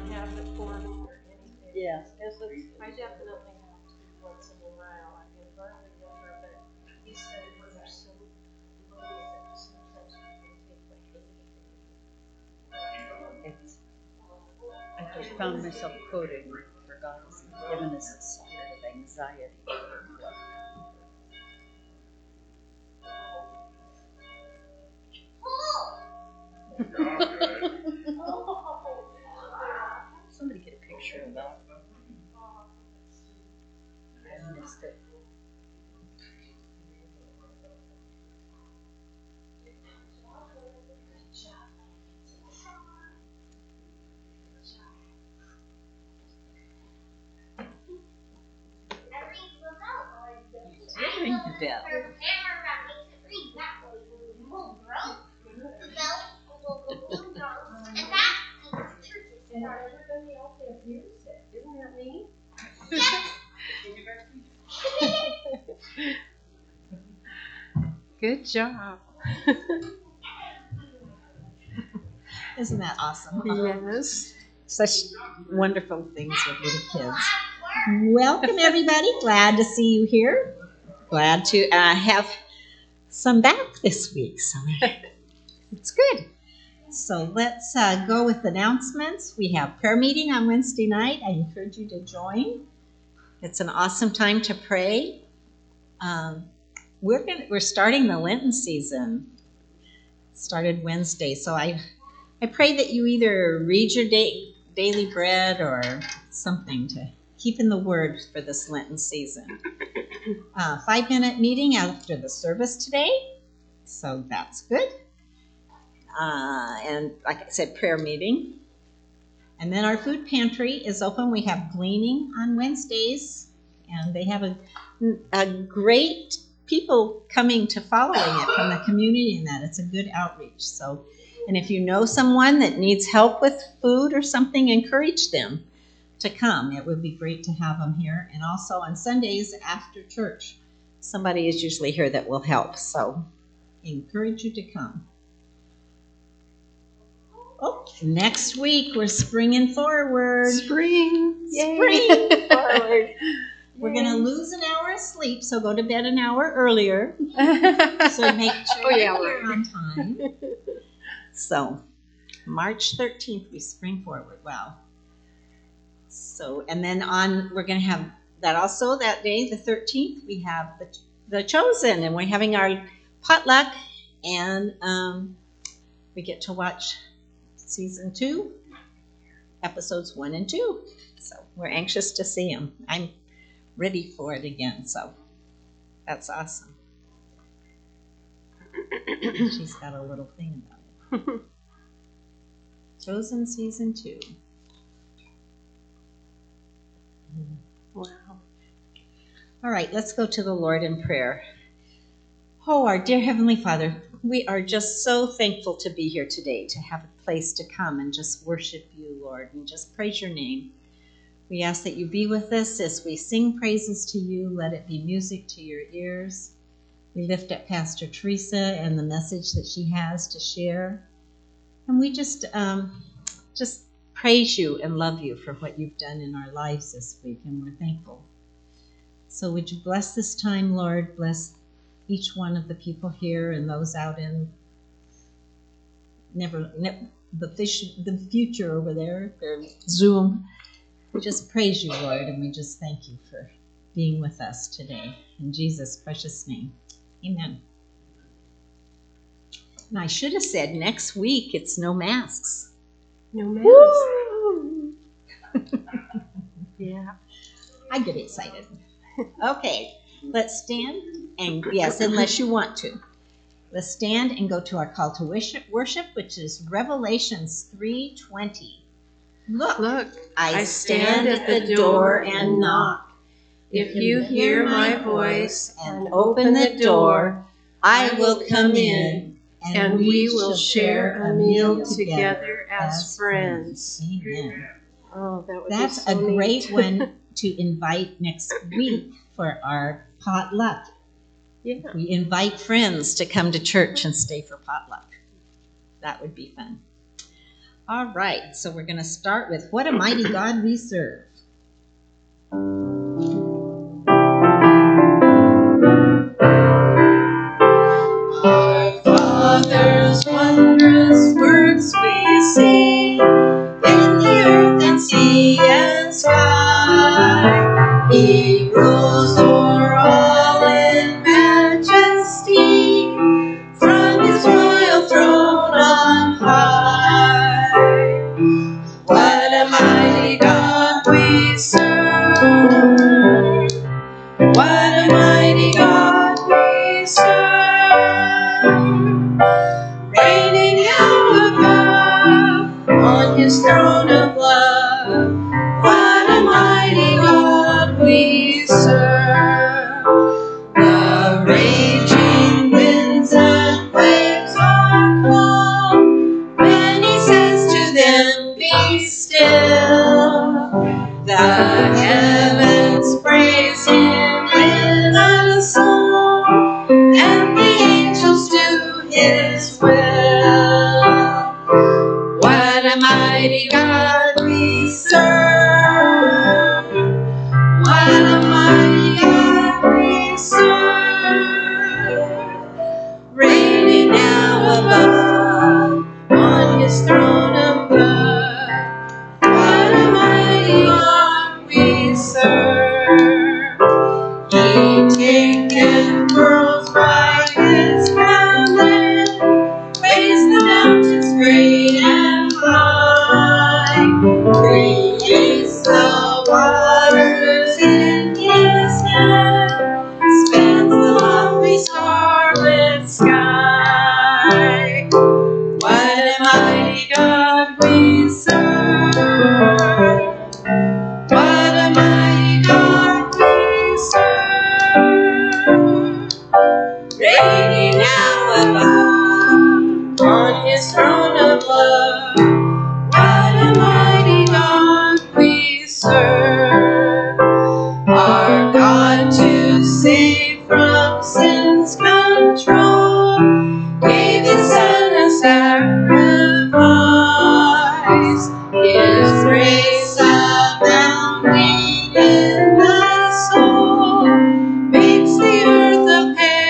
have it for me or anything. Yes. I definitely have to once in a while. I can hardly remember, but he said we're so low that sometimes we can take like anything. I just found myself quoting, for God has given us a spirit of anxiety. Somebody get a picture of that. I missed it. You ring the bell. And everybody else has used it. Isn't that neat? Good job. Isn't that awesome? Yes. Such wonderful things with little kids. Welcome, everybody. Glad to see you here. Glad to have some back this week. So it's good. So let's go with announcements. We have prayer meeting on Wednesday night. I encourage you to join. It's an awesome time to pray. We're starting the Lenten season. Started Wednesday, so I pray that you either read your daily bread or something to keep in the Word for this Lenten season. 5-minute meeting after the service today, so that's good. And like I said, prayer meeting. And then our food pantry is open. We have gleaning on Wednesdays, and they have a great people coming to following it from the community, and that it's a good outreach. So, and if you know someone that needs help with food or something, encourage them to come. It would be great to have them here. And also on Sundays after church, somebody is usually here that will help. So encourage you to come. Oh, next week we're springing forward. Spring. Spring forward. We're going to lose an hour of sleep, so go to bed an hour earlier. So make sure you're on time. So March 13th, we spring forward. Wow. So, and then we're going to have that also that day, the 13th, we have the Chosen, and we're having our potluck, and we get to watch season 2, episodes 1 and 2. So we're anxious to see them. I'm ready for it again, so that's awesome. She's got a little thing about it. Chosen season 2. Wow. All right, let's go to the Lord in prayer. Oh, our dear Heavenly Father, we are just so thankful to be here today, to have a place to come and just worship you, Lord, and just praise your name. We ask that you be with us as we sing praises to you. Let it be music to your ears. We lift up Pastor Teresa and the message that she has to share. And we just praise you and love you for what you've done in our lives this week, and we're thankful. So would you bless this time, Lord? Bless each one of the people here and those out in the future over there, their Zoom. We just praise you, Lord, and we just thank you for being with us today. In Jesus' precious name, amen. And I should have said next week it's no masks. No masks. Yeah. I get excited. Okay, let's stand, and yes, unless you want to. Let's stand and go to our call to worship, which is Revelations 3:20. Look, I stand at the door and knock. If you hear my voice and open the door, I will come in, and we will share a meal together as friends. Amen. Oh, That's a great one to invite next week for our potluck. Yeah. We invite friends to come to church and stay for potluck. That would be fun. All right, so we're going to start with What a Mighty God We Serve. Our Father's wondrous works we see in the earth and sea and sky. He rules o'er all in majesty, from his royal throne on high. What a mighty God we serve! What a mighty God we serve! Reigning now above on his throne of love. What a mighty God we serve! The raging winds and waves are calm when he says to them, be still. The heavens praise him with a song, and the angels do his will. What a mighty God we serve! What a mighty God we serve! Reigning now above on his throne of love. What a mighty God we serve! He taketh worlds by his command, raised the mountains great and high, creates the waters in his hand, spans the lofty starlit sky. What a mighty God we serve! What a mighty God we serve! Reigning now above on his throne of love. What a mighty God we serve! Our God to save from sin's control gave his Son a sacrifice. His grace abounding in the soul makes the earth a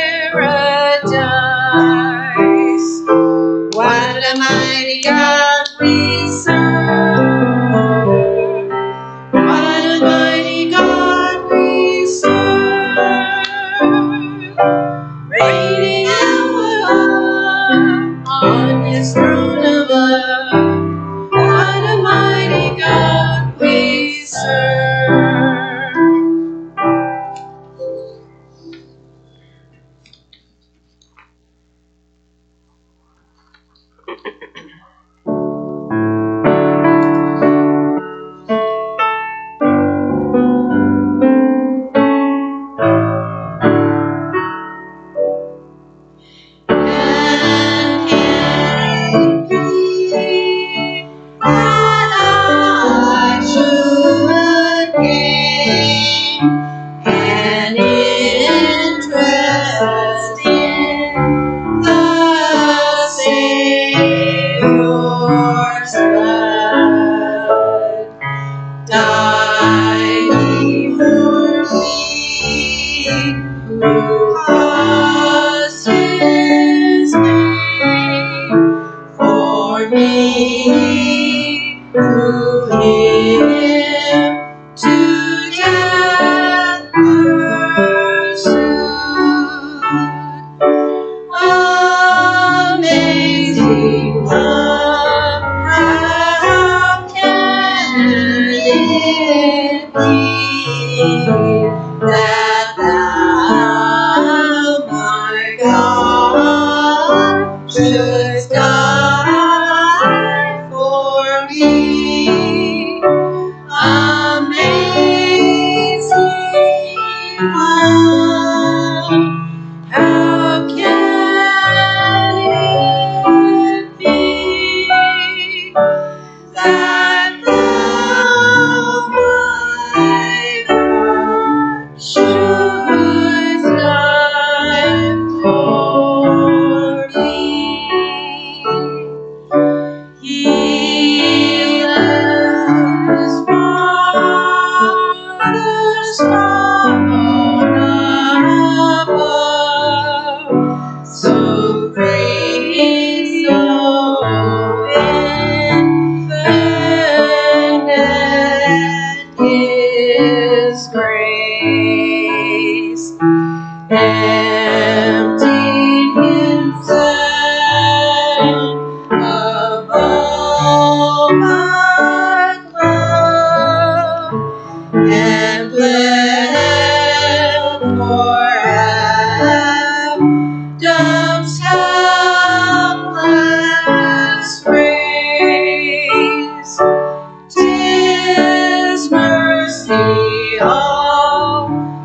paradise. What a mighty God we serve! What a mighty God we serve! Reigning now above on his throne of love. What a mighty God we serve! And it be that I should gain an interest in the Savior's blood. Die for me, who caused his pain, for me, who him to death pursued. Amazing love, how can it be that thou, my God, shouldst die for me? Amazing love, how can it be that thou, my see all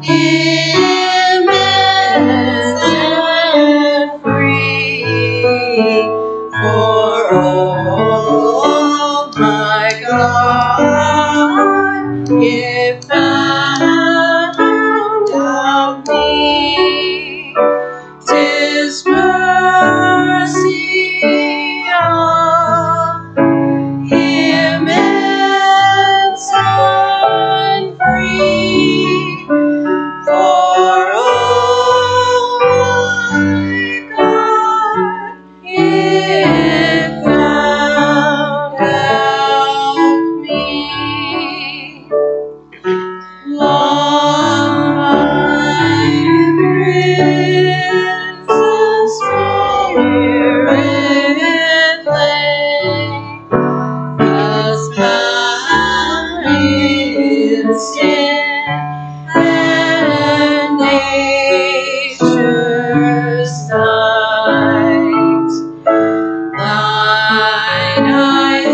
immense and free. For oh my God, if found of me, 'tis mercy of immense and free. For oh my God, if found of me, life, Prince, Spirit lay, as bound in sin and nature's sight. Thine eye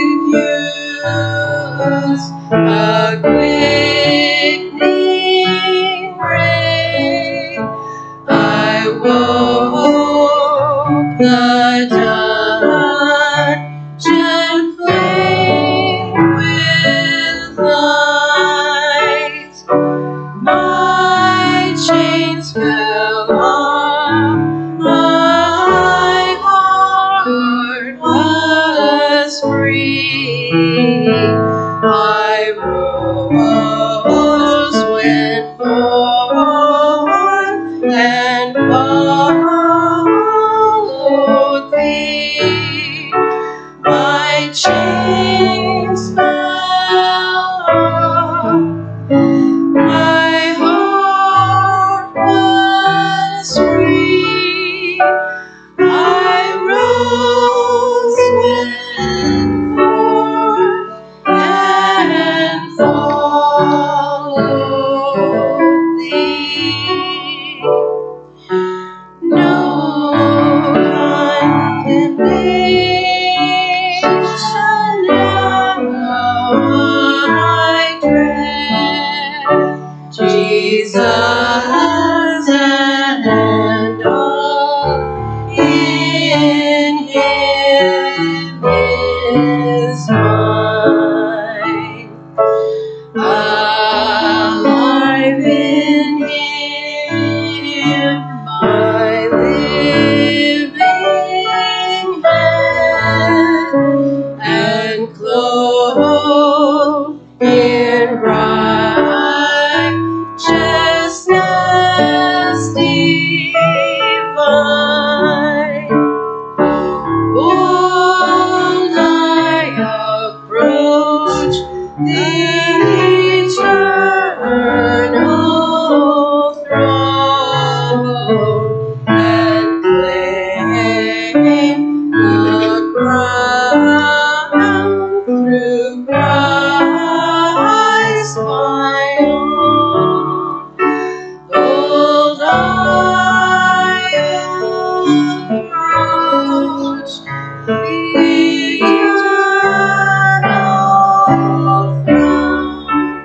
diffuse a quickening ray. I woke the dungeon flame with light. My chains fell off, my heart was free. I rose, went forth, and followed thee. My chains fell off, my heart was free. I rose, went forth, and followed thee. No condemnation now I dread. Jesus and all in Him is mine. Alive in Him, my living head, and clothed in righteousness divine. Bold I approach the eternal throne and claim the crown through Christ my own. Bold I approach the eternal throne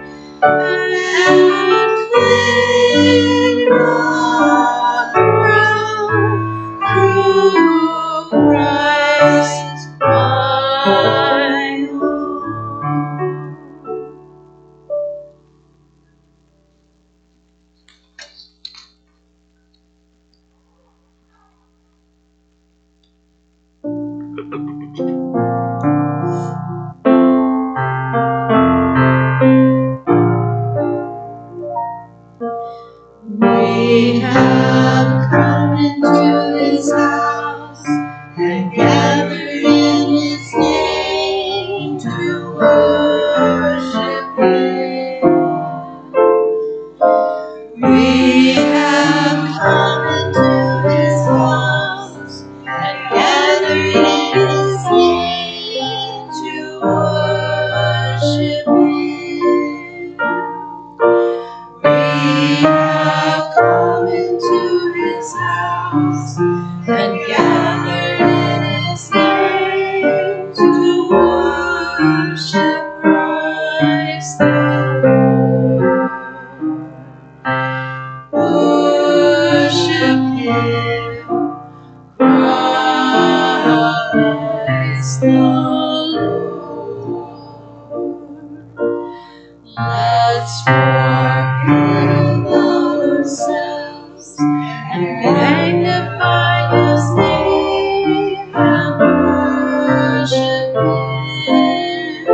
and claim the crown through Christ my own. We have come into His house and gathered in His name to worship Him. We have come into His house and gathered in His name to worship Him. We have come into His house and gathered in His name to worship Christ the Lord. Let's forget about ourselves and magnify His name and worship Him.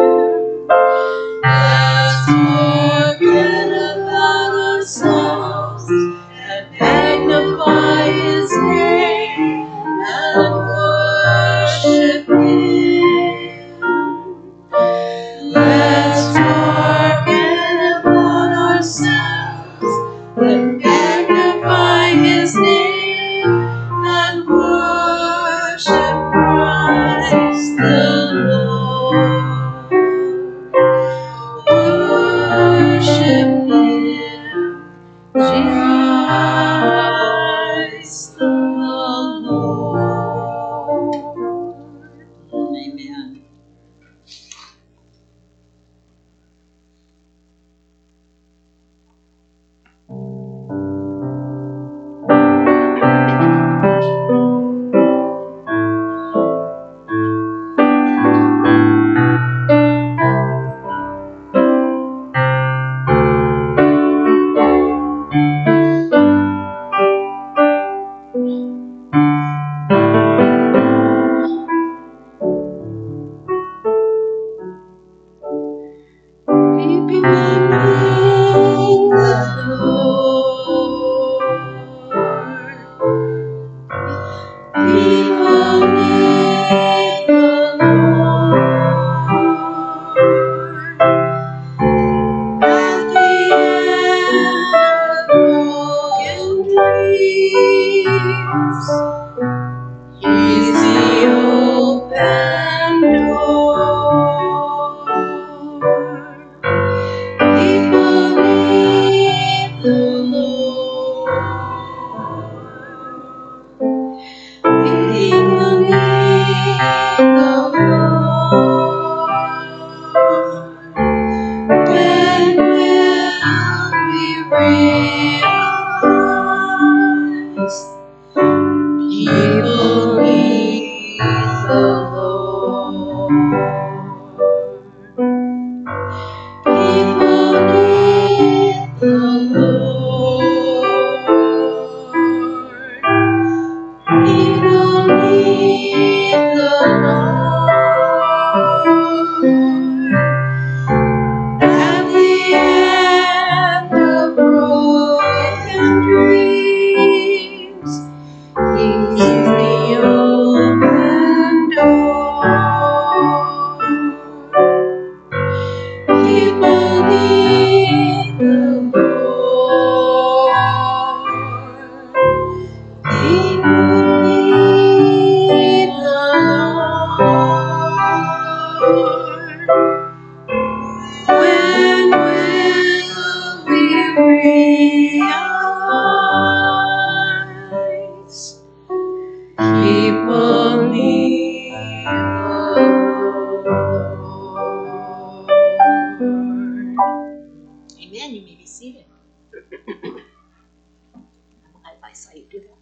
Let's forget about ourselves and magnify His name and worship Him. Let's forget about ourselves and magnify His name and worship Christ the Lord. Worship Him, Christ the Lord. Amen. Amen. You may be seated. I saw you do that.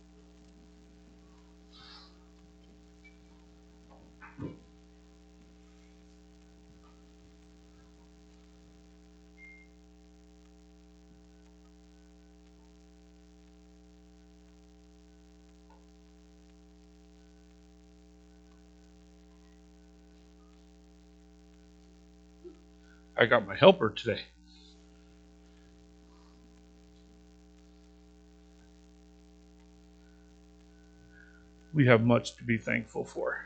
I got my helper today. We have much to be thankful for.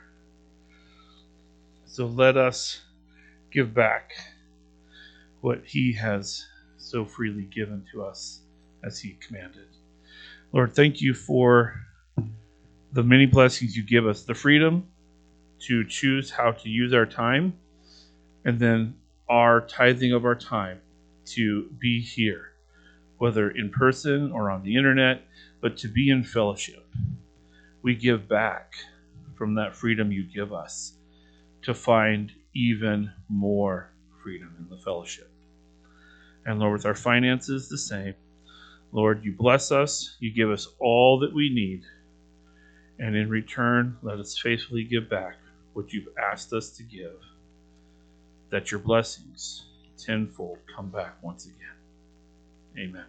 So let us give back what He has so freely given to us as He commanded. Lord, thank you for the many blessings you give us, the freedom to choose how to use our time, and then our tithing of our time to be here, whether in person or on the internet, but to be in fellowship. We give back from that freedom you give us to find even more freedom in the fellowship. And Lord, with our finances the same, Lord, you bless us, you give us all that we need, and in return, let us faithfully give back what you've asked us to give, that your blessings tenfold come back once again. Amen.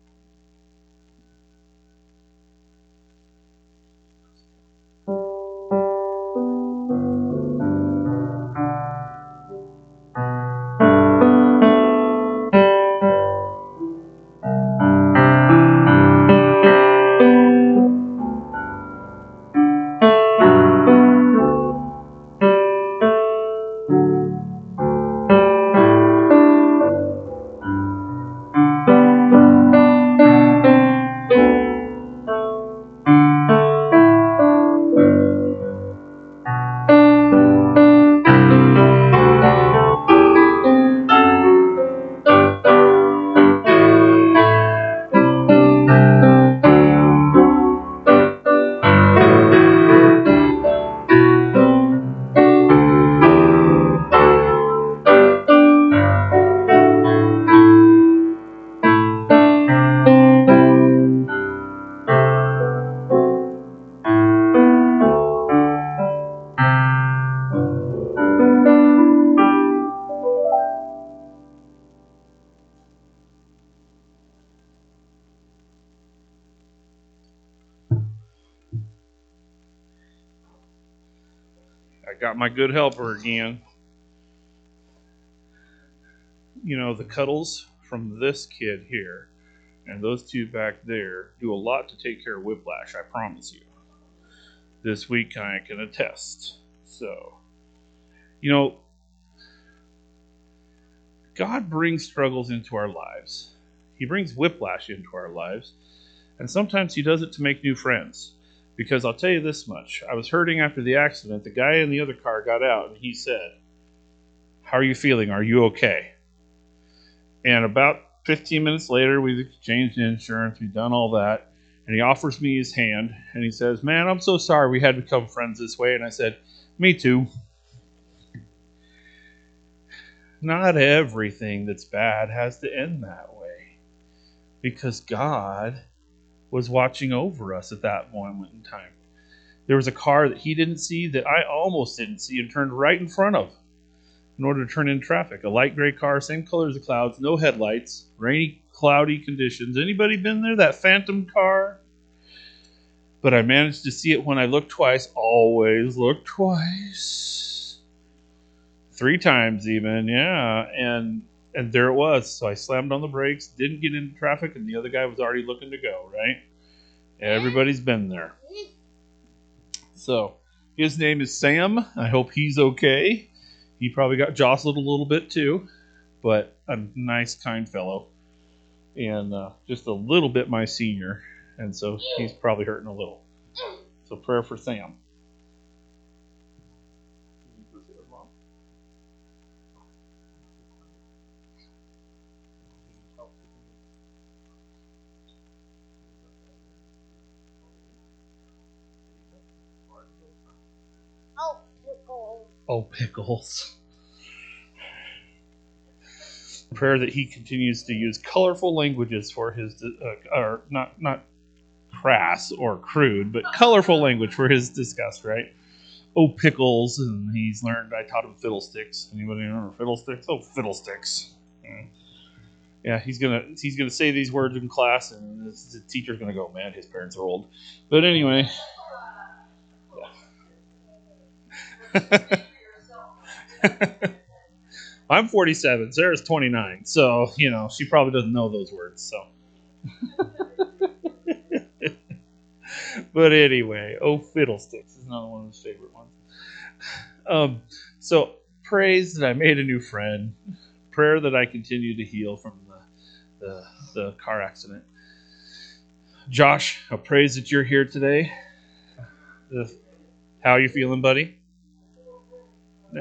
I got my good helper again. You know, the cuddles from this kid here and those two back there do a lot to take care of whiplash, I promise you. This week I can attest. So, you know, God brings struggles into our lives. He brings whiplash into our lives. And sometimes he does it to make new friends. Because I'll tell you this much. I was hurting after the accident. The guy in the other car got out and he said, "How are you feeling? Are you okay?" And about 15 minutes later, we've exchanged insurance. We've done all that. And he offers me his hand. And he says, "Man, I'm so sorry we had to become friends this way." And I said, "Me too." Not everything that's bad has to end that way. Because God was watching over us at that moment in time. There was a car that he didn't see that I almost didn't see and turned right in front of in order to turn in traffic. A light gray car, same color as the clouds, no headlights, rainy, cloudy conditions. Anybody been there? That phantom car? But I managed to see it when I looked twice. Always look twice. 3 times even, yeah. And there it was. So I slammed on the brakes, didn't get into traffic, and the other guy was already looking to go, right? Everybody's been there. So, his name is Sam. I hope he's okay. He probably got jostled a little bit too, but a nice, kind fellow. And just a little bit my senior. And so he's probably hurting a little. So prayer for Sam. Oh, pickles. Prayer that he continues to use colorful languages for his, or not crass or crude, but colorful language for his disgust, right? Oh, pickles, and he's learned, I taught him fiddlesticks. Anybody remember fiddlesticks? Oh, fiddlesticks. Yeah, he's gonna say these words in class, and the teacher's gonna go, "Man, his parents are old." But anyway. Yeah. I'm 47. Sarah's 29. So, you know, she probably doesn't know those words. So, but anyway, oh, fiddlesticks is another one of his favorite ones. So, praise that I made a new friend. Prayer that I continue to heal from the car accident. Josh, I praise that you're here today. How are you feeling, buddy? Yeah.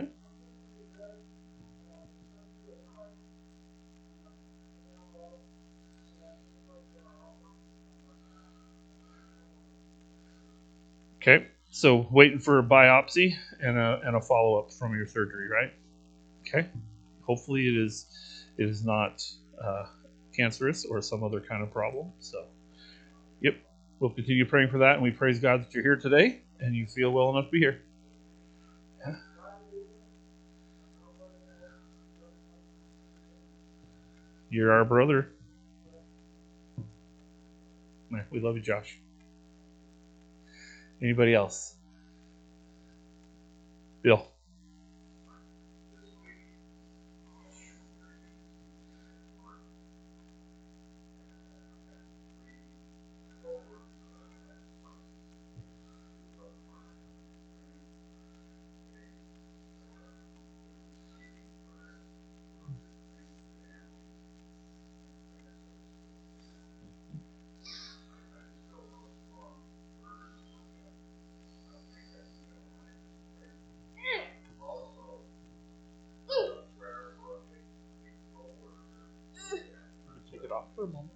Okay, so waiting for a biopsy and a follow up from your surgery, right? Okay, hopefully it is not cancerous or some other kind of problem. So, yep, we'll continue praying for that, and we praise God that you're here today and you feel well enough to be here. Yeah. You're our brother. We love you, Josh. Anybody else? Bill. Take it off for a moment.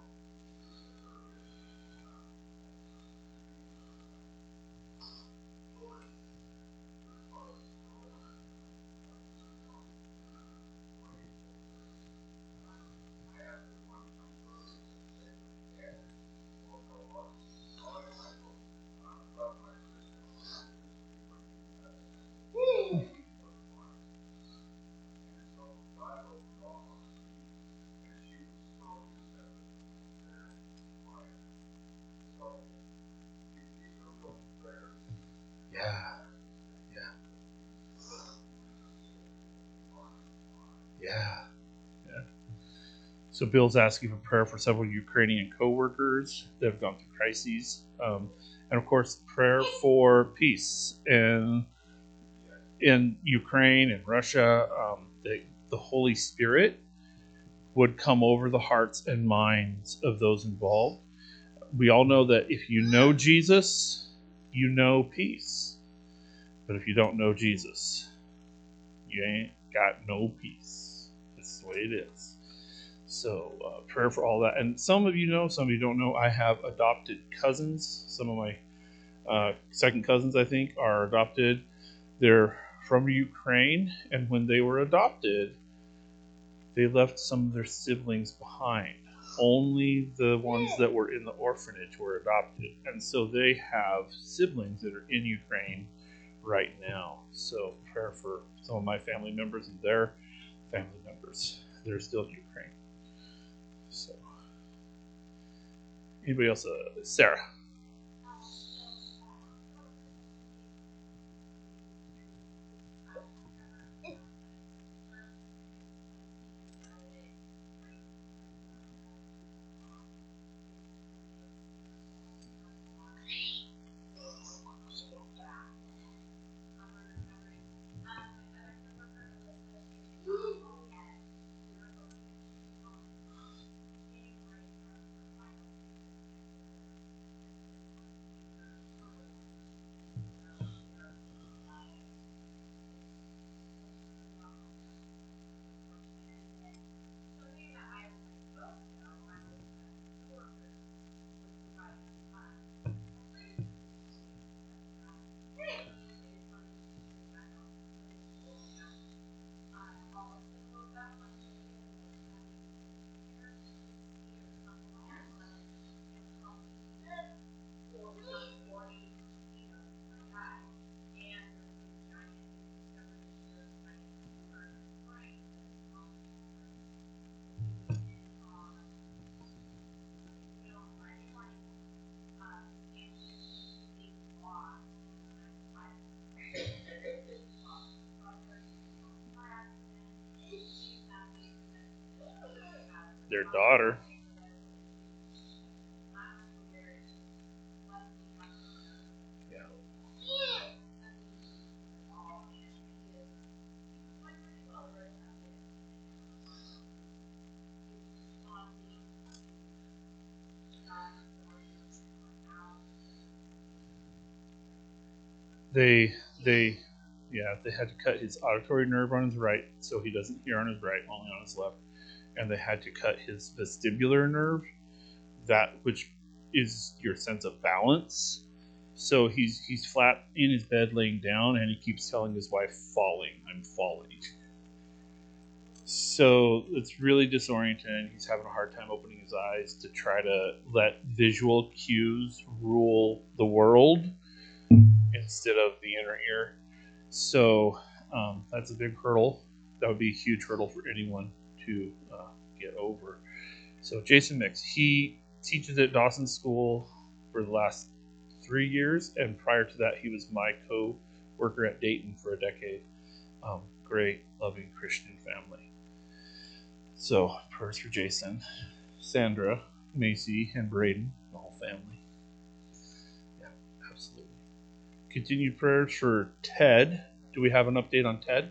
Yeah. So Bill's asking for prayer for several Ukrainian co-workers that have gone through crises, and of course prayer for peace in Ukraine and Russia. That the Holy Spirit would come over the hearts and minds of those involved. We all know that if you know Jesus, you know peace. But if you don't know Jesus, you ain't got no peace. That's the way it is. So prayer for all that. And some of you know, some of you don't know, I have adopted cousins. Some of my second cousins, I think, are adopted. They're from Ukraine, and when they were adopted, they left some of their siblings behind. Only the ones that were in the orphanage were adopted. And so they have siblings that are in Ukraine right now. So prayer for some of my family members and their family members. They're still in Ukraine. So, anybody else? Sarah. Their daughter. Yeah. They had to cut his auditory nerve on his right, so he doesn't hear on his right, only on his left. And they had to cut his vestibular nerve, that which is your sense of balance. So he's flat in his bed laying down, and he keeps telling his wife, I'm falling. So it's really disorienting. He's having a hard time opening his eyes to try to let visual cues rule the world instead of the inner ear. So that's a big hurdle. That would be a huge hurdle for anyone to get over. So Jason Mix, he teaches at Dawson School for the last 3 years, and prior to that, he was my co-worker at Dayton for a decade. Great, loving Christian family. So prayers for Jason, Sandra, Macy, and Braden, the whole family. Yeah, absolutely. Continued prayers for Ted. Do we have an update on Ted?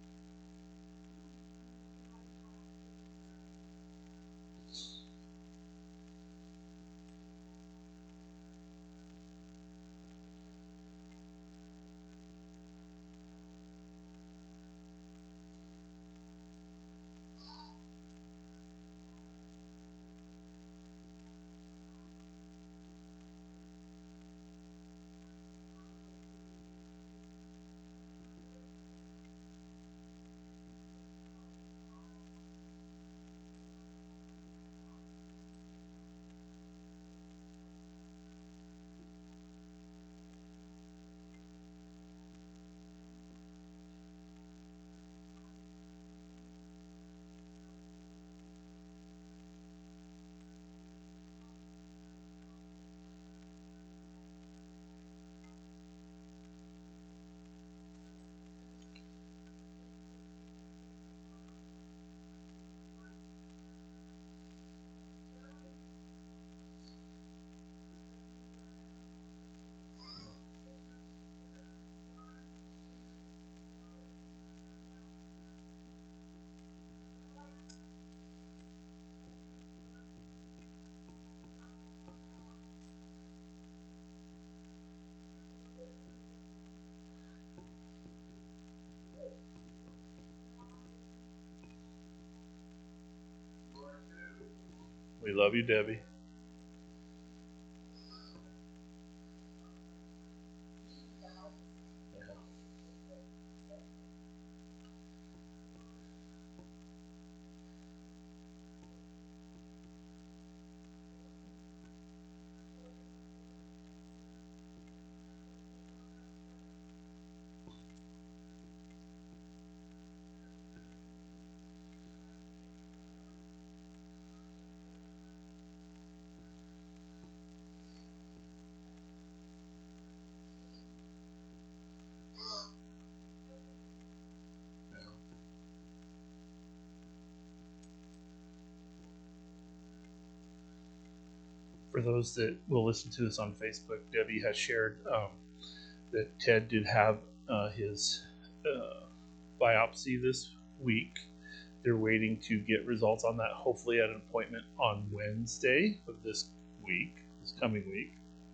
We love you, Debbie. For those that will listen to this on Facebook, Debbie has shared that Ted did have his biopsy this week. They're waiting to get results on that, hopefully at an appointment on Wednesday of this coming week.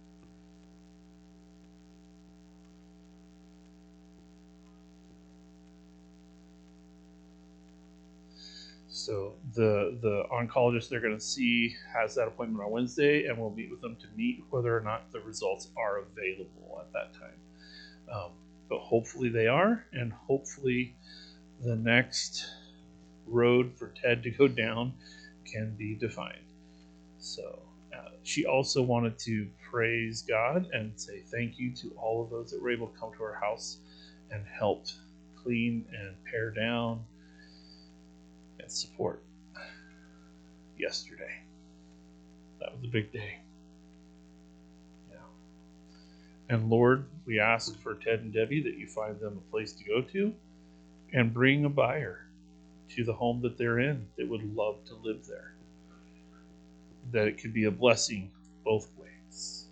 So the oncologist they're going to see has that appointment on Wednesday, and we'll meet with them to meet whether or not the results are available at that time. But hopefully they are, and hopefully the next road for Ted to go down can be defined. So she also wanted to praise God and say thank you to all of those that were able to come to her house and helped clean and pare down and support yesterday. That was a big day. Yeah. And Lord, we ask for Ted and Debbie that you find them a place to go to and bring a buyer to the home that they're in that would love to live there. That it could be a blessing both ways.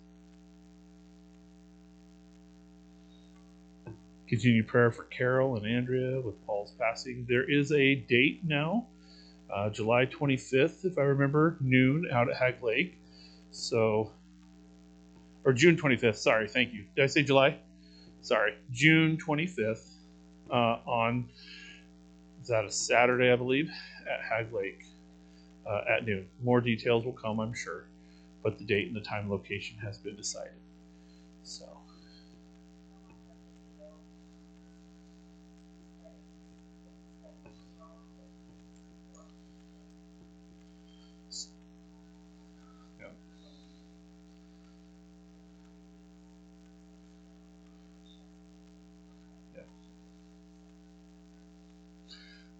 Continue prayer for Carol and Andrea with Paul's passing. There is a date now, July 25th, if I remember, noon out at Hag Lake. So, or June 25th, sorry, thank you. Did I say July? Sorry, June 25th on, is that a Saturday, I believe, at Hag Lake at noon. More details will come, I'm sure, but the date and the time and location has been decided. So.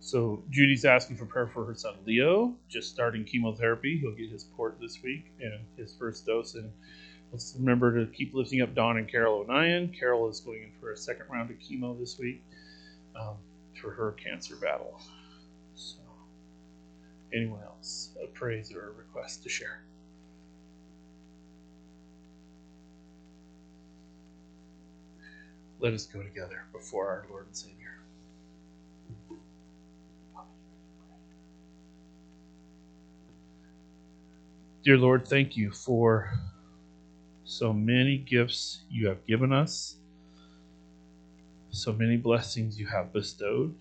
So Judy's asking for prayer for her son Leo, just starting chemotherapy. He'll get his port this week and his first dose. And let's remember to keep lifting up Dawn and Carol O'Neill. Carol is going in for a second round of chemo this week for her cancer battle. So, anyone else a praise or a request to share? Let us go together before our Lord and Savior. Dear Lord, thank you for so many gifts you have given us, so many blessings you have bestowed,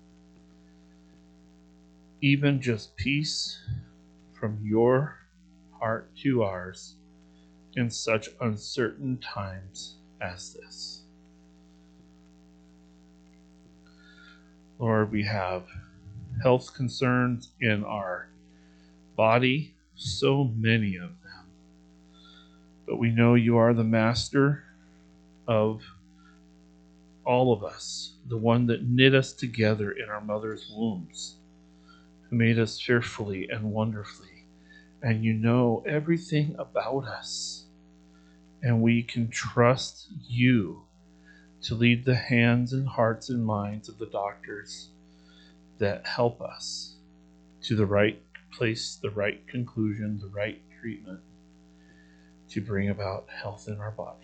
even just peace from your heart to ours in such uncertain times as this. Lord, we have health concerns in our body, so many of them. But we know you are the master of all of us, the one that knit us together in our mother's wombs, who made us fearfully and wonderfully. And you know everything about us. And we can trust you to lead the hands and hearts and minds of the doctors that help us to the right place, the right conclusion, the right treatment to bring about health in our body.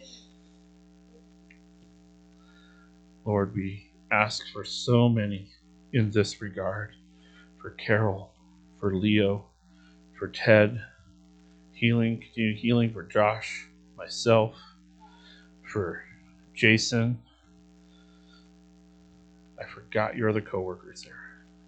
Lord, we ask for so many in this regard, for Carol, for Leo, for Ted, healing, continued healing for Josh, myself, for Jason. I forgot your other coworkers there.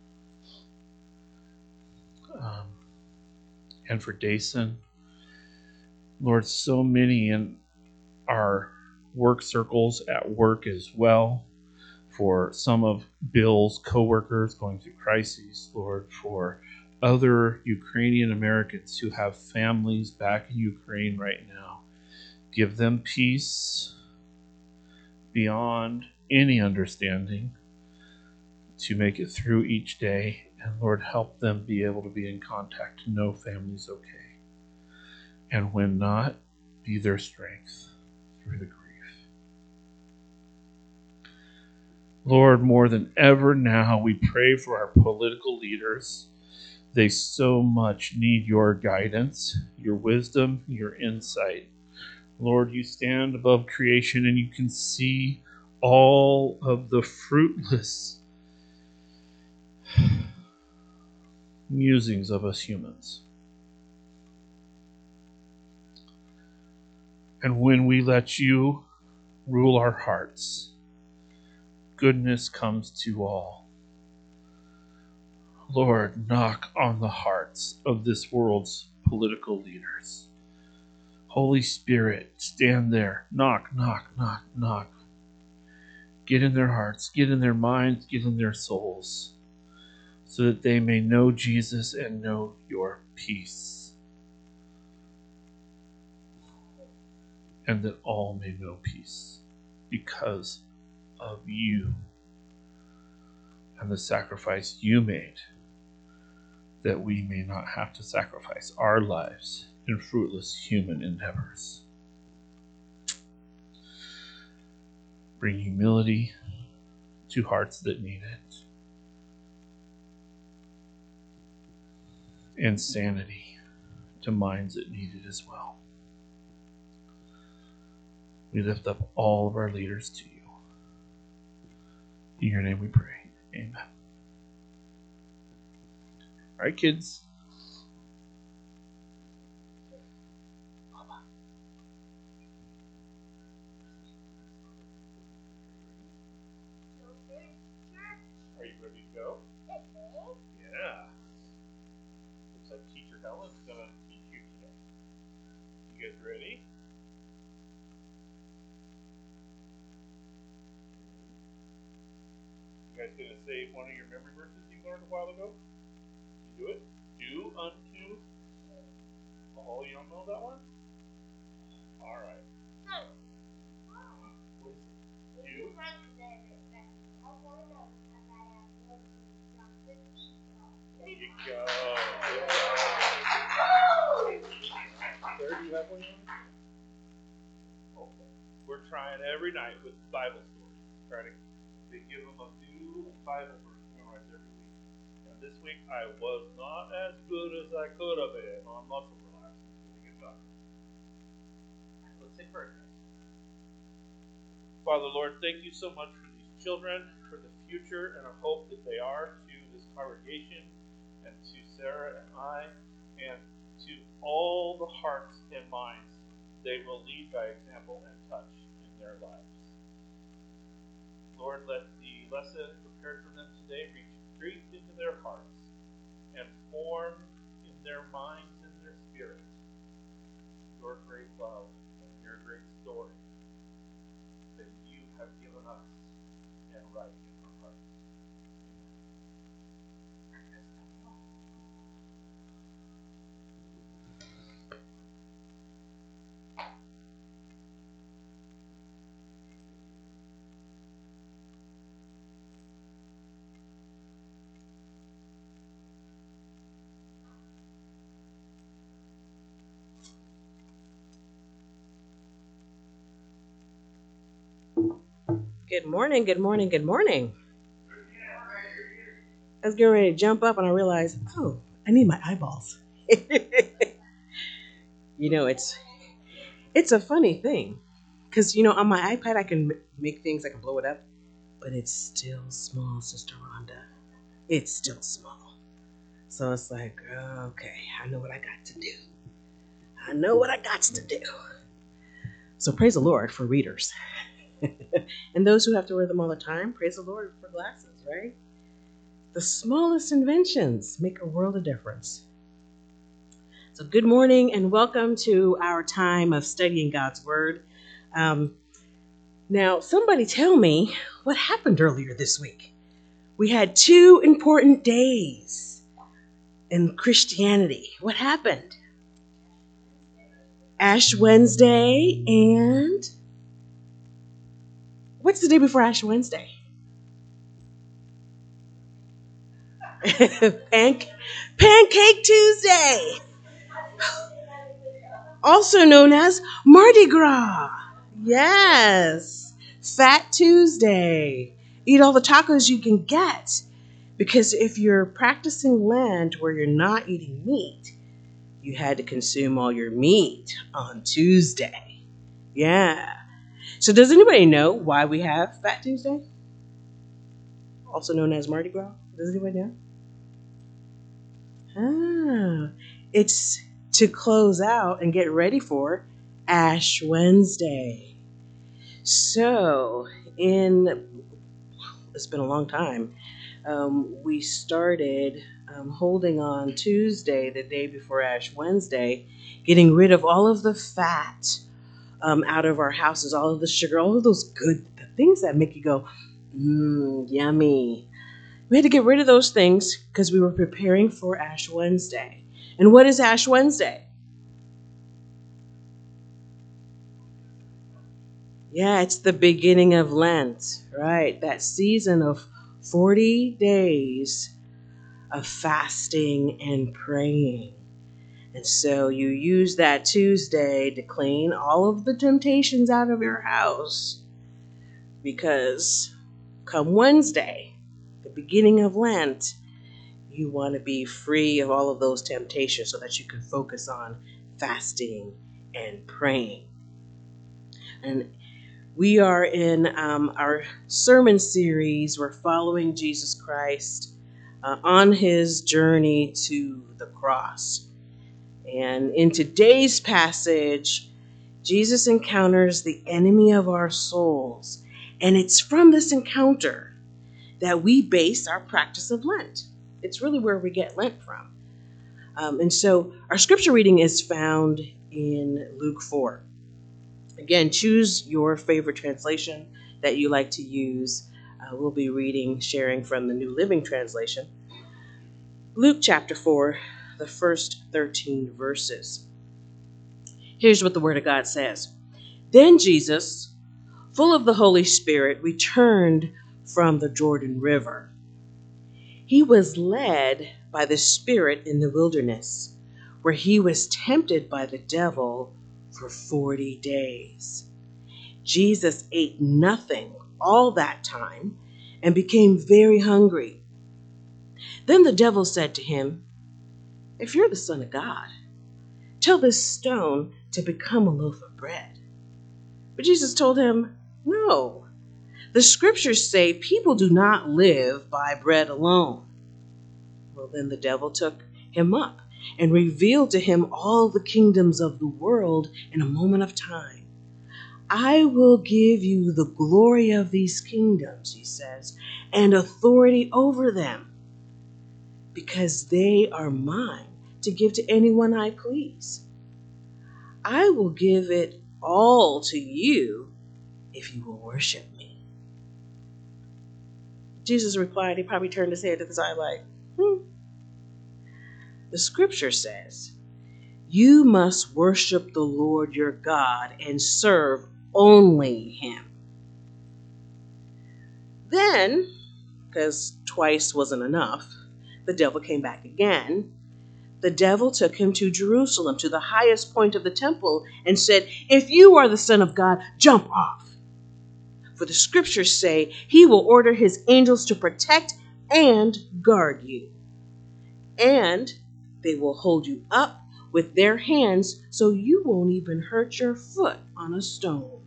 And for Dason. Lord, so many in our work circles at work as well. For some of Bill's coworkers going through crises, Lord, for other Ukrainian Americans who have families back in Ukraine right now. Give them peace beyond any understanding to make it through each day. And Lord, help them be able to be in contact to know family's okay. And when not, be their strength through the grief. Lord, more than ever now, we pray for our political leaders. They so much need your guidance, your wisdom, your insight. Lord, you stand above creation and you can see all of the fruitless musings of us humans. And when we let you rule our hearts, goodness comes to all. Lord, knock on the hearts of this world's political leaders. Holy Spirit, stand there. Knock, knock, knock, knock. Get in their hearts, get in their minds, get in their souls, so that they may know Jesus and know your peace. And that all may know peace because of you and the sacrifice you made, that we may not have to sacrifice our lives in fruitless human endeavors. Bring humility to hearts that need it, and sanity to minds that need it as well. We lift up all of our leaders to you. In your name we pray. Amen. All right, kids. Are you ready to go? Yeah. Looks like Teacher Helen's going to teach you today. You guys ready? You guys going to say one of your memory verses you learned a while ago? You do it? Do unto. Oh, you don't know that one? All right. What is it? Do. you go. Sir, do you have one? Okay. We're trying every night with Bible stories. Trying to give them a new Bible verse memorized every week. And this week I was not as good as I could have been on muscle relaxing. Let's say prayer. Father, Lord, thank you so much for these children, for the future and a hope that they are to this congregation and to Sarah and I and to all the hearts and minds they will lead by example and touch in their lives. Lord, let the lesson prepared for them today reach straight into their hearts and form in their minds and their spirits your great love and your great story that you have given us and right in our hearts. Good morning, good morning, good morning. I was getting ready to jump up and I realized, oh, I need my eyeballs. You know, it's a funny thing because, you know, on my iPad I can make things, I can blow it up, but it's still small, Sister Rhonda. It's still small. So it's like, okay, I know what I got to do. I know what I got to do. So praise the Lord for readers. And those who have to wear them all the time, praise the Lord for glasses, right? The smallest inventions make a world of difference. So good morning and welcome to our time of studying God's Word. Now, somebody tell me what happened earlier this week. We had 2 important days in Christianity. What happened? Ash Wednesday and... what's the day before Ash Wednesday? Pancake Tuesday, also known as Mardi Gras. Yes, Fat Tuesday. Eat all the tacos you can get, because if you're practicing Lent where you're not eating meat, you had to consume all your meat on Tuesday. Yeah. So does anybody know why we have Fat Tuesday? Also known as Mardi Gras? Does anybody know? It's to close out and get ready for Ash Wednesday. So, it's been a long time. We started holding on Tuesday, the day before Ash Wednesday, getting rid of all of the fat out of our houses, all of the sugar, all of those good things that make you go, yummy. We had to get rid of those things because we were preparing for Ash Wednesday. And what is Ash Wednesday? Yeah, it's the beginning of Lent, right? That season of 40 days of fasting and praying. And so you use that Tuesday to clean all of the temptations out of your house, because come Wednesday, the beginning of Lent, you want to be free of all of those temptations so that you can focus on fasting and praying. And we are in our sermon series. We're following Jesus Christ on his journey to the cross. And in today's passage, Jesus encounters the enemy of our souls. And it's from this encounter that we base our practice of Lent. It's really where we get Lent from. And so our scripture reading is found in Luke 4. Again, choose your favorite translation that you like to use. We'll be sharing from the New Living Translation. Luke chapter 4, the first 13 verses. Here's what the Word of God says. Then Jesus, full of the Holy Spirit, returned from the Jordan River. He was led by the Spirit in the wilderness, where he was tempted by the devil for 40 days. Jesus ate nothing all that time and became very hungry. Then the devil said to him, "If you're the Son of God, tell this stone to become a loaf of bread." But Jesus told him, "No, the scriptures say people do not live by bread alone." Well, then the devil took him up and revealed to him all the kingdoms of the world in a moment of time. "I will give you the glory of these kingdoms," he says, "and authority over them, because they are mine to give to anyone I please. I will give it all to you if you will worship me." Jesus replied, he probably turned his head to the side like, The scripture says, "You must worship the Lord your God and serve only him." Then, because twice wasn't enough, the devil came back again. The devil took him to Jerusalem, to the highest point of the temple, and said, "If you are the Son of God, jump off. For the scriptures say he will order his angels to protect and guard you. And they will hold you up with their hands so you won't even hurt your foot on a stone."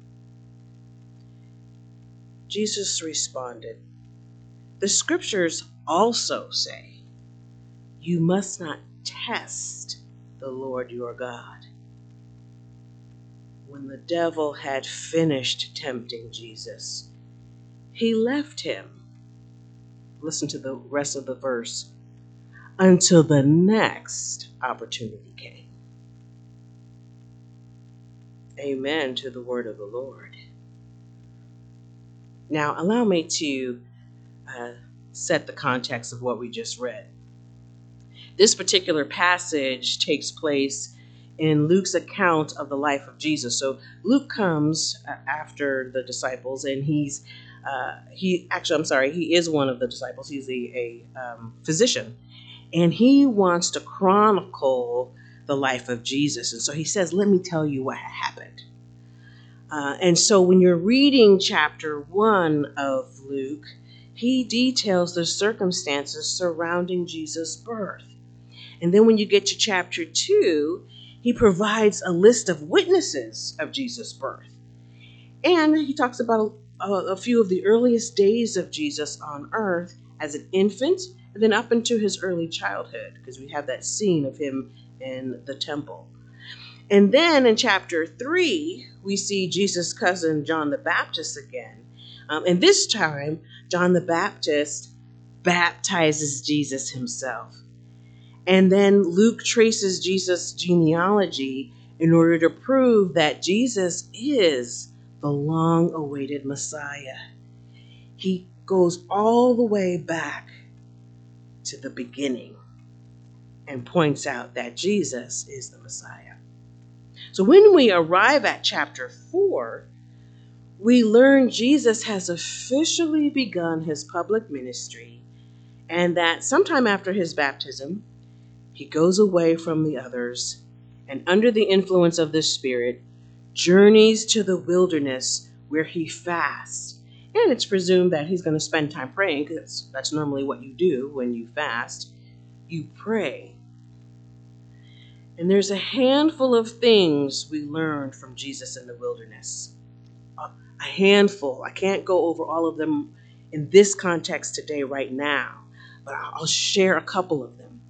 Jesus responded, "The scriptures also say, you must not test the Lord your God." When the devil had finished tempting Jesus, he left him. Listen to the rest of the verse. Until the next opportunity came. Amen to the word of the Lord. Now, allow me to set the context of what we just read. This particular passage takes place in Luke's account of the life of Jesus. So Luke comes after the disciples, and he is one of the disciples. He's a physician, and he wants to chronicle the life of Jesus. And so he says, "Let me tell you what happened." And so when you're reading chapter 1 of Luke, he details the circumstances surrounding Jesus' birth. And then when you get to chapter 2, he provides a list of witnesses of Jesus' birth. And he talks about a few of the earliest days of Jesus on earth as an infant, and then up into his early childhood, because we have that scene of him in the temple. And then in chapter 3, we see Jesus' cousin John the Baptist again. And this time, John the Baptist baptizes Jesus himself. And then Luke traces Jesus' genealogy in order to prove that Jesus is the long-awaited Messiah. He goes all the way back to the beginning and points out that Jesus is the Messiah. So when we arrive at chapter 4, we learn Jesus has officially begun his public ministry, and that sometime after his baptism, he goes away from the others and, under the influence of the Spirit, journeys to the wilderness where he fasts. And it's presumed that he's going to spend time praying, because that's normally what you do when you fast. You pray. And there's a handful of things we learned from Jesus in the wilderness. A handful. I can't go over all of them in this context today, right now, but I'll share a couple of them.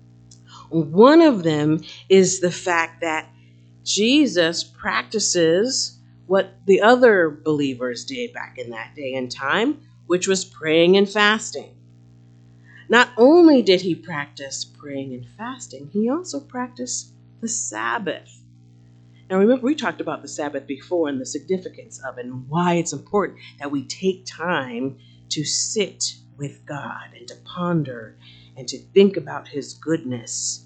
One of them is the fact that Jesus practices what the other believers did back in that day and time, which was praying and fasting. Not only did he practice praying and fasting, he also practiced the Sabbath. Now remember, we talked about the Sabbath before and the significance of it and why it's important that we take time to sit with God and to ponder and to think about his goodness.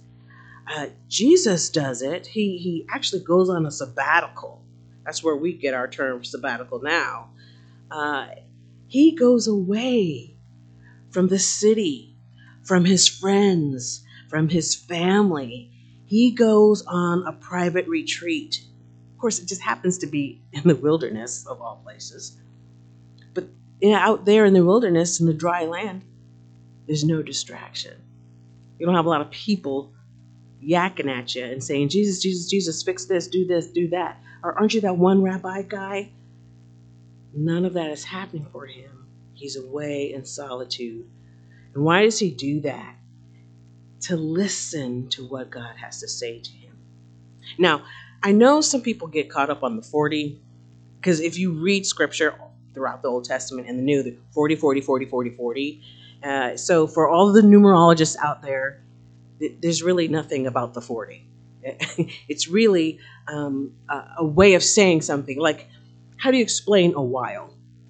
Jesus does it. He actually goes on a sabbatical. That's where we get our term sabbatical now. He goes away from the city from his friends, from his family. He goes on a private retreat. Of course, it just happens to be in the wilderness of all places. But out there in the wilderness, in the dry land, there's no distraction. You don't have a lot of people yakking at you and saying, Jesus, Jesus, Jesus, fix this, do that. Or aren't you that one rabbi guy? None of that is happening for him. He's away in solitude. And why does he do that? To listen to what God has to say to him. Now, I know some people get caught up on the 40, because if you read scripture throughout the Old Testament and the New, the 40, 40, 40, 40, 40. So for all the numerologists out there, there's really nothing about the 40. It's really a way of saying something. Like, how do you explain a while?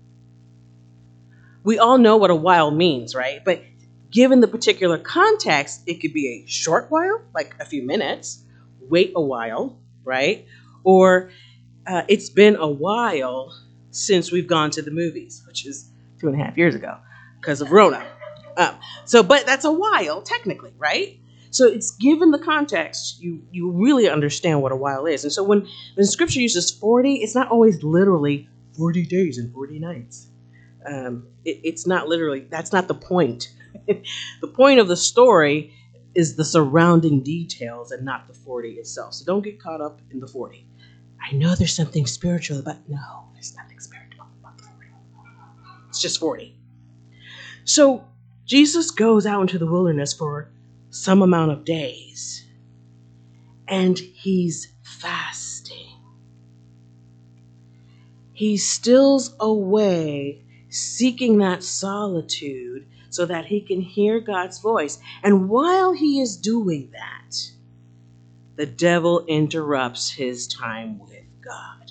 We all know what a while means, right? But given the particular context, it could be a short while, like a few minutes, wait a while, right? Or it's been a while since we've gone to the movies, which is 2.5 years ago because of Rona. But that's a while, technically, right? So it's given the context, you really understand what a while is. And so when Scripture uses 40, it's not always literally 40 days and 40 nights. It's not literally, that's not the point. The point of the story is the surrounding details and not the 40 itself. So don't get caught up in the 40. I know there's something spiritual about, no, there's nothing spiritual about the 40. It's just 40. So Jesus goes out into the wilderness for some amount of days, and he's fasting. He stills away, seeking that solitude so that he can hear God's voice. And while he is doing that, the devil interrupts his time with God.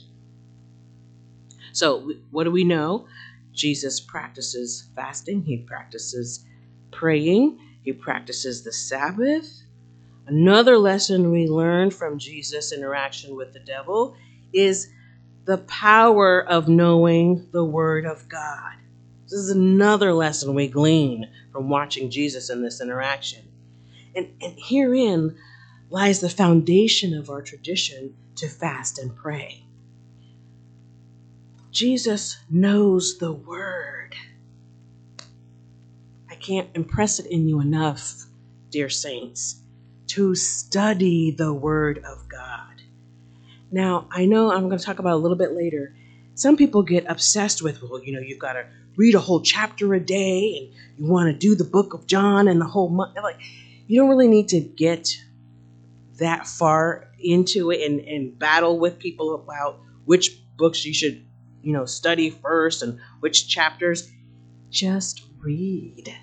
So what do we know? Jesus practices fasting. He practices praying. He practices the Sabbath. Another lesson we learn from Jesus' interaction with the devil is the power of knowing the Word of God. This is another lesson we glean from watching Jesus in this interaction. And herein lies the foundation of our tradition to fast and pray. Jesus knows the Word. I can't impress it in you enough, dear saints, to study the Word of God. Now, I know I'm going to talk about it a little bit later. Some people get obsessed with, well, you've got to read a whole chapter a day, and you want to do the book of John and the whole month. Like, you don't really need to get that far into it and battle with people about which books you should, study first and which chapters. Just read.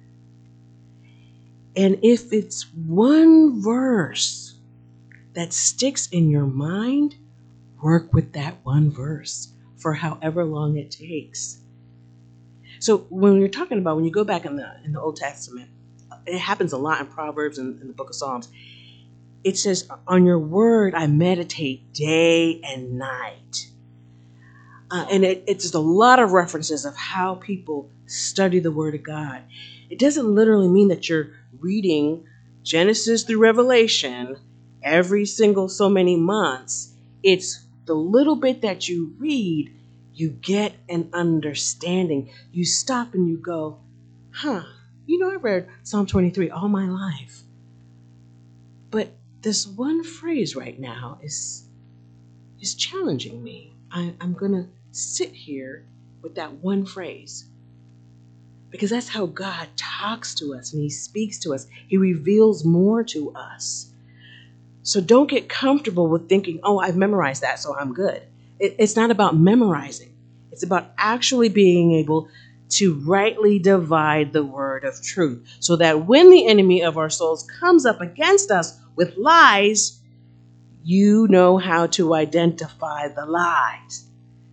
And if it's one verse that sticks in your mind, work with that one verse for however long it takes. So when you're talking about, when you go back in the Old Testament, it happens a lot in Proverbs and in the book of Psalms. It says, on your word I meditate day and night. And it's just a lot of references of how people study the Word of God. It doesn't literally mean that you're reading Genesis through Revelation every single so many months. It's the little bit that you read, you get an understanding. You stop and you go, I read Psalm 23 all my life. But this one phrase right now is challenging me. I'm going to sit here with that one phrase. Because that's how God talks to us and he speaks to us. He reveals more to us. So don't get comfortable with thinking, oh, I've memorized that, so I'm good. It's not about memorizing. It's about actually being able to rightly divide the word of truth. So that when the enemy of our souls comes up against us with lies, you know how to identify the lies.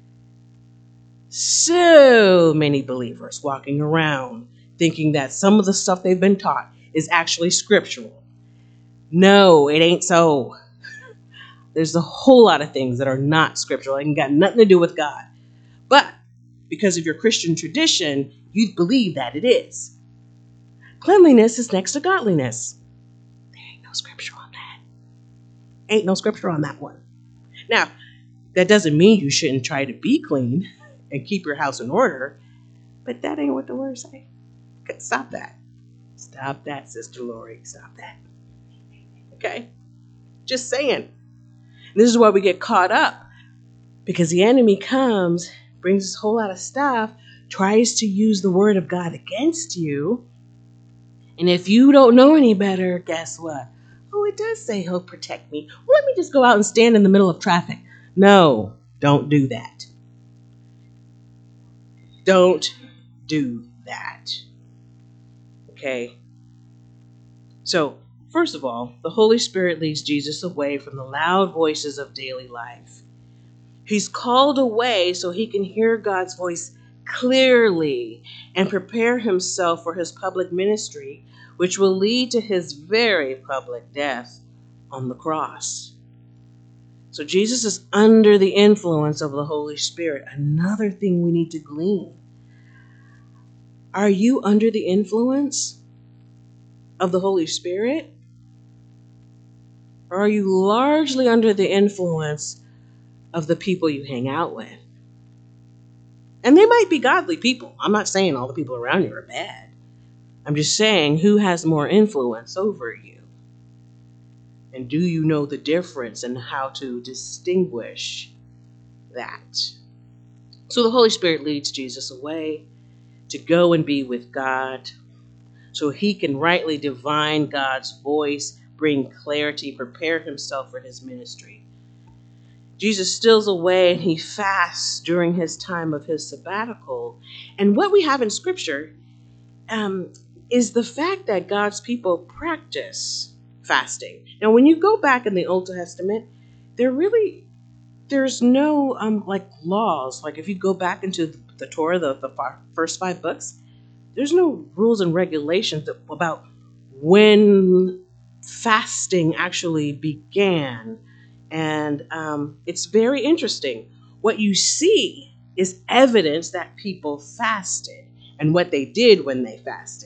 So many believers walking around thinking that some of the stuff they've been taught is actually scriptural. No, it ain't so. There's a whole lot of things that are not scriptural and got nothing to do with God. But because of your Christian tradition, you believe that it is. Cleanliness is next to godliness. There ain't no scripture on that. Ain't no scripture on that one. Now, that doesn't mean you shouldn't try to be clean and keep your house in order, but that ain't what the word say. Stop that. Stop that, Sister Lori. Stop that. Okay? Just saying. This is why we get caught up, because the enemy comes, brings this whole lot of stuff, tries to use the word of God against you. And if you don't know any better, guess what? Oh, it does say he'll protect me. Well, let me just go out and stand in the middle of traffic. No, don't do that. Don't do that. Okay? So, first of all, the Holy Spirit leads Jesus away from the loud voices of daily life. He's called away so he can hear God's voice clearly and prepare himself for his public ministry, which will lead to his very public death on the cross. So Jesus is under the influence of the Holy Spirit. Another thing we need to glean. Are you under the influence of the Holy Spirit? Or are you largely under the influence of the people you hang out with? And they might be godly people. I'm not saying all the people around you are bad. I'm just saying, who has more influence over you? And do you know the difference and how to distinguish that? So the Holy Spirit leads Jesus away to go and be with God so he can rightly divine God's voice, bring clarity, prepare himself for his ministry. Jesus steals away and he fasts during his time of his sabbatical. And what we have in Scripture is the fact that God's people practice fasting. Now, when you go back in the Old Testament, there's no like laws. Like if you go back into the Torah, the first 5 books, there's no rules and regulations about when fasting actually began. And it's very interesting. What you see is evidence that people fasted and what they did when they fasted.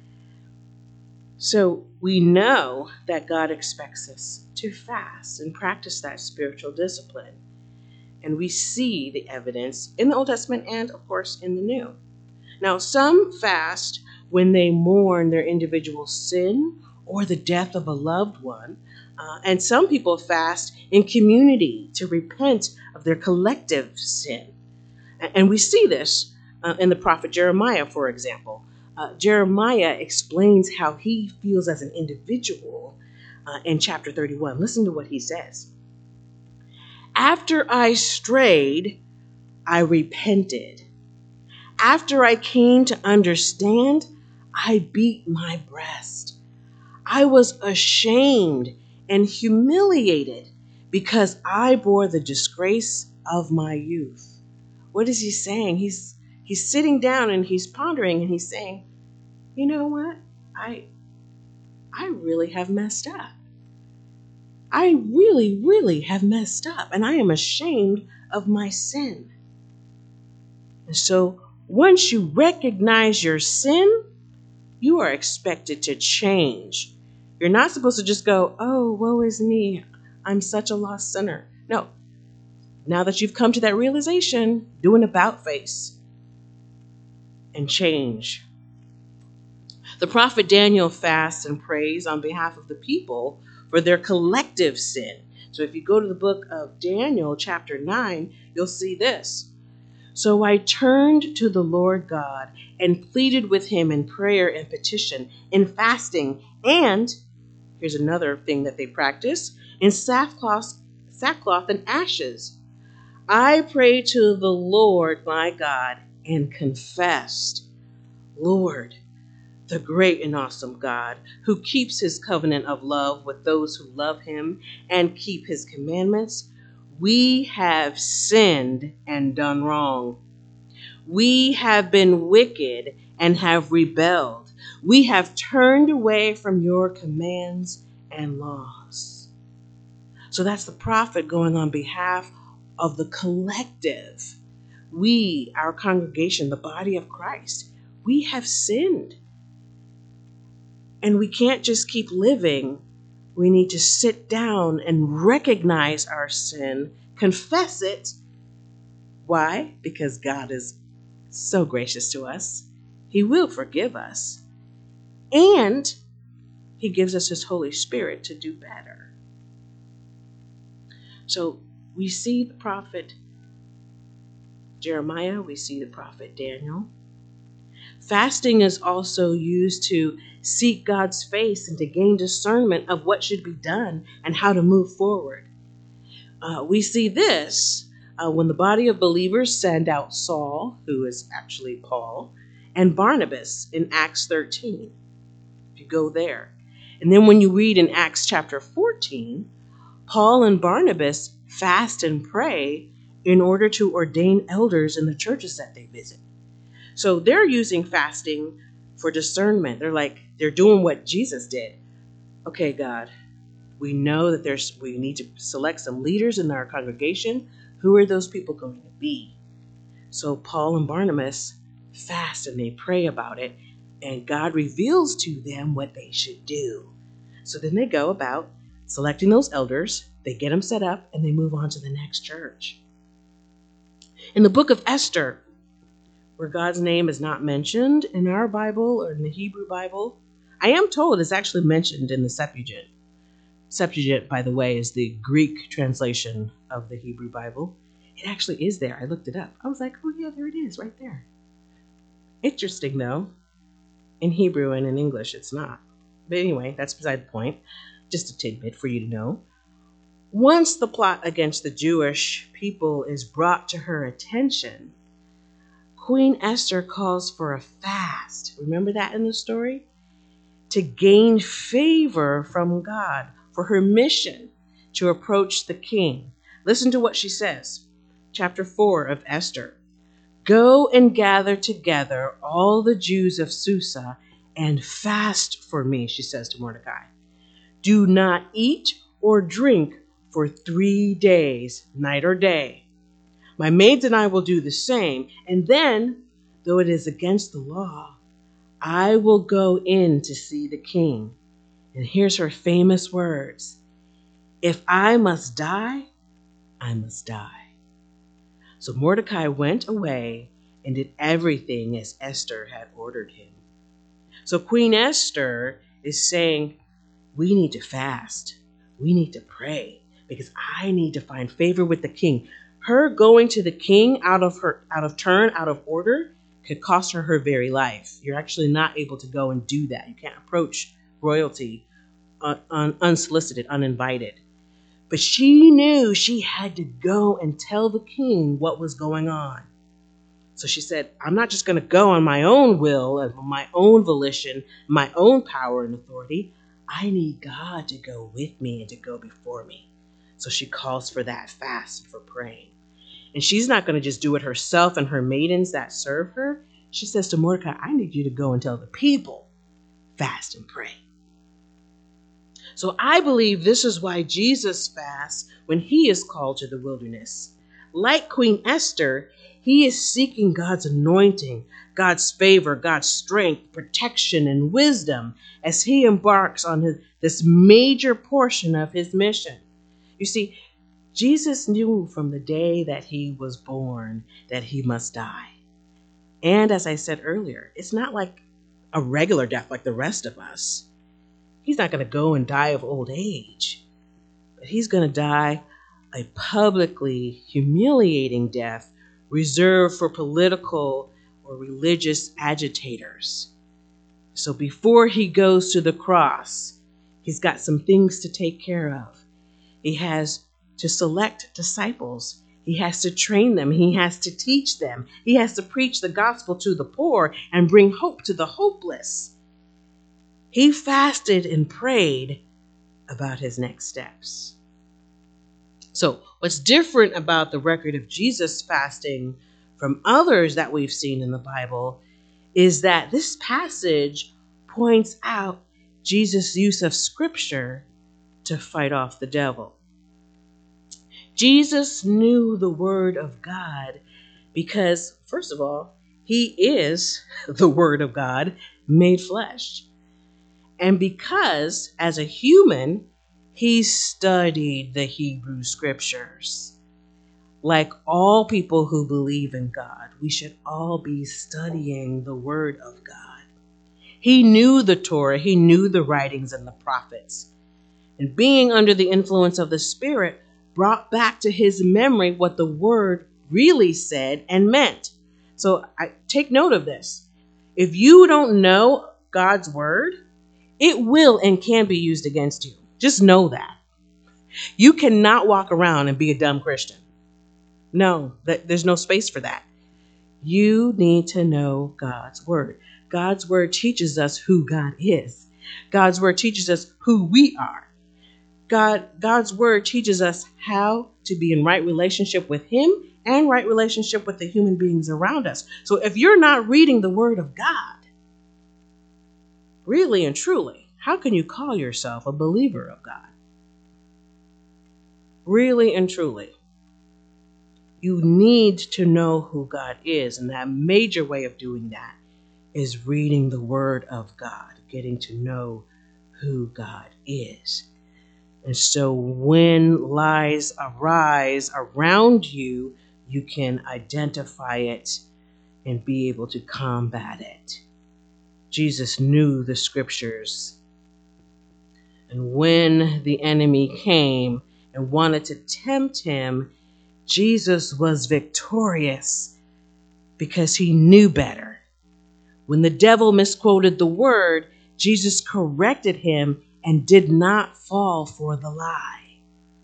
So we know that God expects us to fast and practice that spiritual discipline. And we see the evidence in the Old Testament and, of course, in the New. Now, some fast when they mourn their individual sin or the death of a loved one. And some people fast in community to repent of their collective sin. And we see this in the prophet Jeremiah, for example. Jeremiah explains how he feels as an individual in chapter 31. Listen to what he says. After I strayed, I repented. After I came to understand, I beat my breast. I was ashamed and humiliated because I bore the disgrace of my youth. What is he saying? He's sitting down and he's pondering and he's saying, you know what? I really have messed up. I really, really have messed up, and I am ashamed of my sin. And so once you recognize your sin, you are expected to change. You're not supposed to just go, oh, woe is me. I'm such a lost sinner. No. Now that you've come to that realization, do an about face and change. The prophet Daniel fasts and prays on behalf of the people for their collective sin. So if you go to the book of Daniel, chapter 9, you'll see this. So I turned to the Lord God and pleaded with him in prayer and petition, in fasting, and, here's another thing that they practice, in sackcloth and ashes. I prayed to the Lord my God and confessed, Lord, the great and awesome God, who keeps his covenant of love with those who love him and keep his commandments, we have sinned and done wrong. We have been wicked and have rebelled. We have turned away from your commands and laws. So that's the prophet going on behalf of the collective. We, our congregation, the body of Christ, we have sinned. And we can't just keep living. We need to sit down and recognize our sin, confess it. Why? Because God is so gracious to us. He will forgive us. And He gives us His Holy Spirit to do better. So we see the prophet Jeremiah, we see the prophet Daniel. Fasting is also used to seek God's face and to gain discernment of what should be done and how to move forward. We see this when the body of believers send out Saul, who is actually Paul, and Barnabas in Acts 13. If you go there. And then when you read in Acts chapter 14, Paul and Barnabas fast and pray in order to ordain elders in the churches that they visit. So they're using fasting for discernment. They're doing what Jesus did. Okay, God, we know that we need to select some leaders in our congregation. Who are those people going to be? So Paul and Barnabas fast and they pray about it, and God reveals to them what they should do. So then they go about selecting those elders, they get them set up, and they move on to the next church. In the book of Esther, where God's name is not mentioned in our Bible or in the Hebrew Bible, I am told it's actually mentioned in the Septuagint. Septuagint, by the way, is the Greek translation of the Hebrew Bible. It actually is there. I looked it up. I was like, oh yeah, there it is, right there. Interesting, though. In Hebrew and in English, it's not. But anyway, that's beside the point. Just a tidbit for you to know. Once the plot against the Jewish people is brought to her attention, Queen Esther calls for a fast. Remember that in the story? To gain favor from God for her mission to approach the king. Listen to what she says. Chapter 4 of Esther. Go and gather together all the Jews of Susa and fast for me, she says to Mordecai. Do not eat or drink for 3 days, night or day. My maids and I will do the same, and then, though it is against the law, I will go in to see the king. And here's her famous words. If I must die, I must die. So Mordecai went away and did everything as Esther had ordered him. So Queen Esther is saying, we need to fast. We need to pray because I need to find favor with the king. Her going to the king out of turn, out of order, could cost her her very life. You're actually not able to go and do that. You can't approach royalty unsolicited, uninvited. But she knew she had to go and tell the king what was going on. So she said, I'm not just going to go on my own will and my own volition, my own power and authority. I need God to go with me and to go before me. So she calls for that fast for praying. And she's not going to just do it herself and her maidens that serve her. She says to Mordecai, I need you to go and tell the people, fast and pray. So I believe this is why Jesus fasts when he is called to the wilderness. Like Queen Esther, he is seeking God's anointing, God's favor, God's strength, protection, and wisdom as he embarks on this major portion of his mission. You see, Jesus knew from the day that he was born that he must die. And as I said earlier, it's not like a regular death like the rest of us. He's not going to go and die of old age, but he's going to die a publicly humiliating death reserved for political or religious agitators. So before he goes to the cross, he's got some things to take care of. He has to select disciples. He has to train them. He has to teach them. He has to preach the gospel to the poor and bring hope to the hopeless. He fasted and prayed about his next steps. So what's different about the record of Jesus fasting from others that we've seen in the Bible is that this passage points out Jesus' use of scripture to fight off the devil. Jesus knew the word of God because, first of all, he is the word of God made flesh. And because, as a human, he studied the Hebrew scriptures. Like all people who believe in God, we should all be studying the Word of God. He knew the Torah, he knew the writings and the prophets. And being under the influence of the Spirit brought back to his memory what the Word really said and meant. So take note of this. If you don't know God's Word, it will and can be used against you. Just know that. You cannot walk around and be a dumb Christian. No, there's no space for that. You need to know God's Word. God's Word teaches us who God is. God's Word teaches us who we are. God's Word teaches us how to be in right relationship with Him and right relationship with the human beings around us. So if you're not reading the Word of God, really and truly, how can you call yourself a believer of God? Really and truly. You need to know who God is. And that major way of doing that is reading the Word of God, getting to know who God is. And so when lies arise around you, you can identify it and be able to combat it. Jesus knew the scriptures. And when the enemy came and wanted to tempt him, Jesus was victorious because he knew better. When the devil misquoted the word, Jesus corrected him and did not fall for the lie.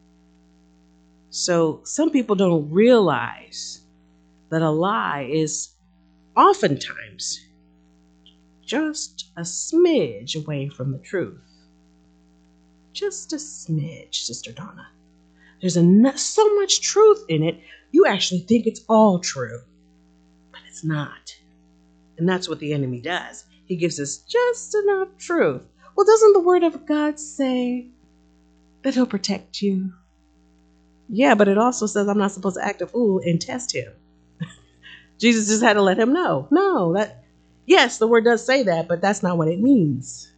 So some people don't realize that a lie is oftentimes just a smidge away from the truth. Just a smidge, Sister Donna. There's so much truth in it, you actually think it's all true, but it's not. And that's what the enemy does. He gives us just enough truth. Well, doesn't the Word of God say that He'll protect you? Yeah, but it also says I'm not supposed to act a fool and test Him. Jesus just had to let him know. No, yes, the Word does say that, but that's not what it means.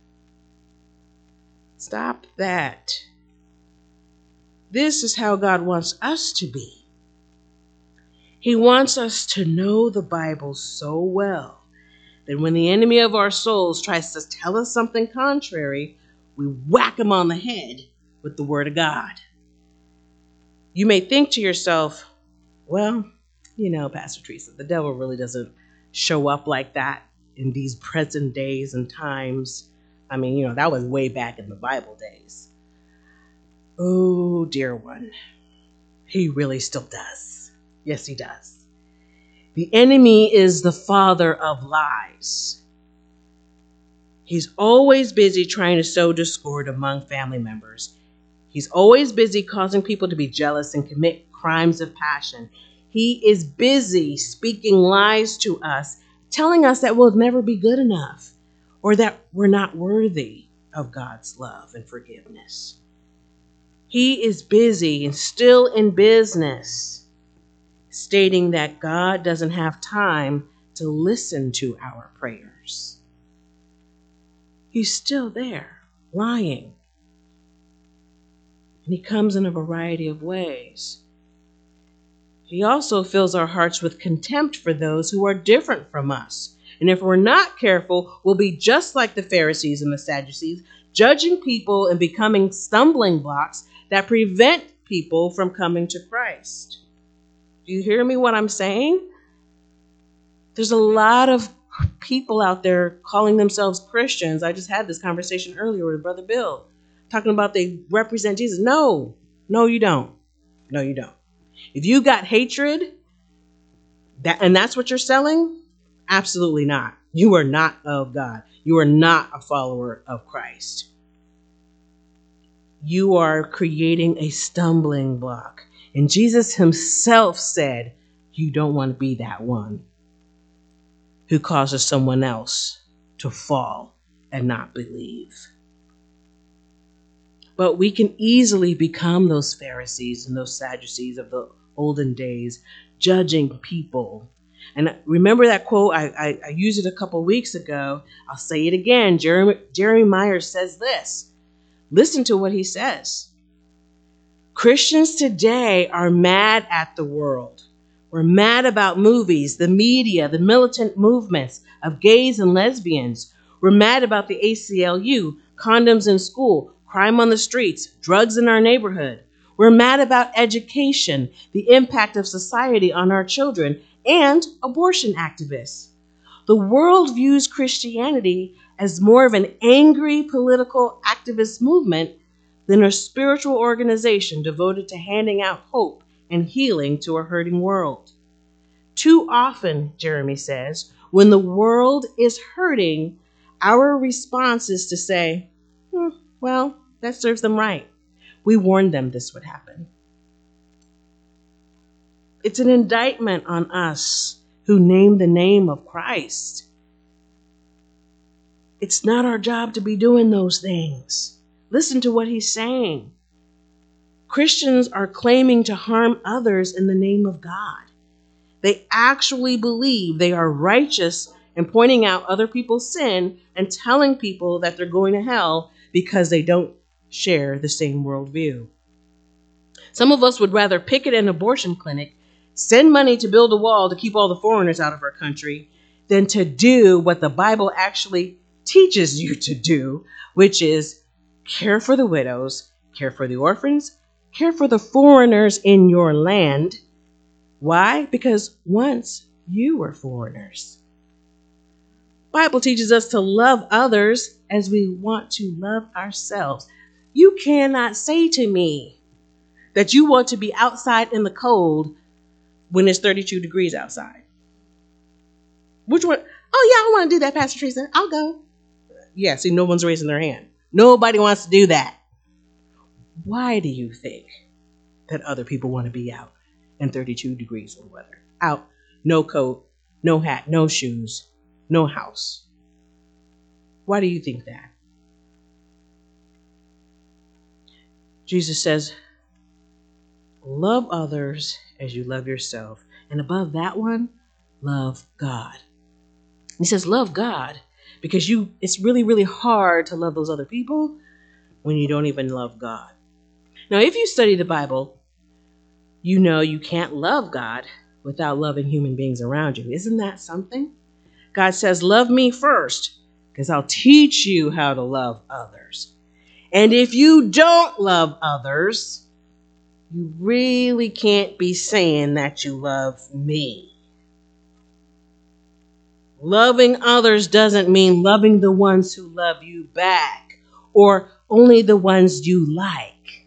Stop that. This is how God wants us to be. He wants us to know the Bible so well that when the enemy of our souls tries to tell us something contrary, we whack him on the head with the Word of God. You may think to yourself, well, Pastor Teresa, the devil really doesn't show up like that in these present days and times. I mean, that was way back in the Bible days. Oh, dear one, he really still does. Yes, he does. The enemy is the father of lies. He's always busy trying to sow discord among family members. He's always busy causing people to be jealous and commit crimes of passion. He is busy speaking lies to us, telling us that we'll never be good enough or that we're not worthy of God's love and forgiveness. He is busy and still in business, stating that God doesn't have time to listen to our prayers. He's still there, lying. And he comes in a variety of ways. He also fills our hearts with contempt for those who are different from us. And if we're not careful, we'll be just like the Pharisees and the Sadducees, judging people and becoming stumbling blocks that prevent people from coming to Christ. Do you hear me what I'm saying? There's a lot of people out there calling themselves Christians. I just had this conversation earlier with Brother Bill, talking about they represent Jesus. No, you don't. No, you don't. If you got hatred, and that's what you're selling, absolutely not. You are not of God. You are not a follower of Christ. You are creating a stumbling block. And Jesus himself said, you don't want to be that one who causes someone else to fall and not believe. But we can easily become those Pharisees and those Sadducees of the olden days, judging people. And remember that quote? I used it a couple weeks ago. I'll say it again. Jeremy Myers says this. Listen to what he says. Christians today are mad at the world. We're mad about movies, the media, the militant movements of gays and lesbians. We're mad about the ACLU, condoms in school, crime on the streets, drugs in our neighborhood. We're mad about education, the impact of society on our children, and abortion activists. The world views Christianity as more of an angry political activist movement than a spiritual organization devoted to handing out hope and healing to a hurting world. Too often, Jeremy says, when the world is hurting, our response is to say, well, that serves them right. We warned them this would happen. It's an indictment on us who name the name of Christ. It's not our job to be doing those things. Listen to what he's saying. Christians are claiming to harm others in the name of God. They actually believe they are righteous in pointing out other people's sin and telling people that they're going to hell because they don't share the same worldview. Some of us would rather picket an abortion clinic, send money to build a wall to keep all the foreigners out of our country, than to do what the Bible actually teaches you to do, which is care for the widows, care for the orphans, care for the foreigners in your land. Why? Because once you were foreigners. Bible teaches us to love others as we want to love ourselves. You cannot say to me that you want to be outside in the cold when it's 32 degrees outside. Which one? Oh, yeah, I want to do that, Pastor Teresa. I'll go. Yeah, see, no one's raising their hand. Nobody wants to do that. Why do you think that other people want to be out in 32 degrees of weather? Out, no coat, no hat, no shoes, no house. Why do you think that? Jesus says, love others as you love yourself. And above that one, love God. He says, love God because it's really, really hard to love those other people when you don't even love God. Now, if you study the Bible, you know you can't love God without loving human beings around you. Isn't that something? God says, love me first because I'll teach you how to love others. And if you don't love others, you really can't be saying that you love me. Loving others doesn't mean loving the ones who love you back or only the ones you like.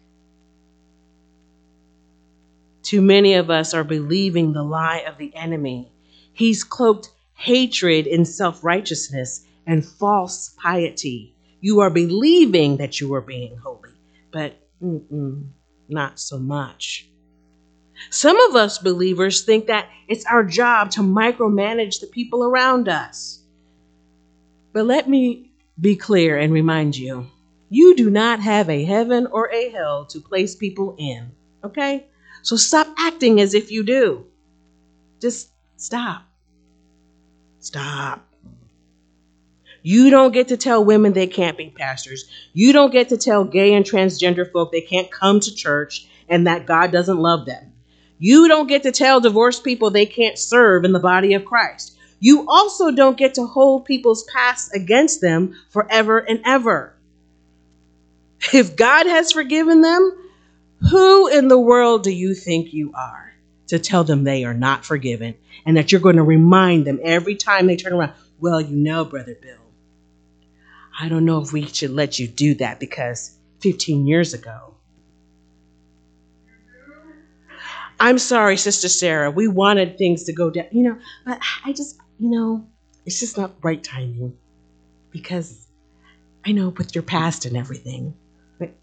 Too many of us are believing the lie of the enemy. He's cloaked hatred in self-righteousness and false piety. You are believing that you are being holy, but not so much. Some of us believers think that it's our job to micromanage the people around us. But let me be clear and remind you, you do not have a heaven or a hell to place people in, okay? So stop acting as if you do. Just stop. Stop. You don't get to tell women they can't be pastors. You don't get to tell gay and transgender folk they can't come to church and that God doesn't love them. You don't get to tell divorced people they can't serve in the body of Christ. You also don't get to hold people's past against them forever and ever. If God has forgiven them, who in the world do you think you are to tell them they are not forgiven and that you're going to remind them every time they turn around? Well, you know, Brother Bill, I don't know if we should let you do that because 15 years ago. I'm sorry, Sister Sarah, we wanted things to go down, but I just, it's just not right timing because I know with your past and everything. But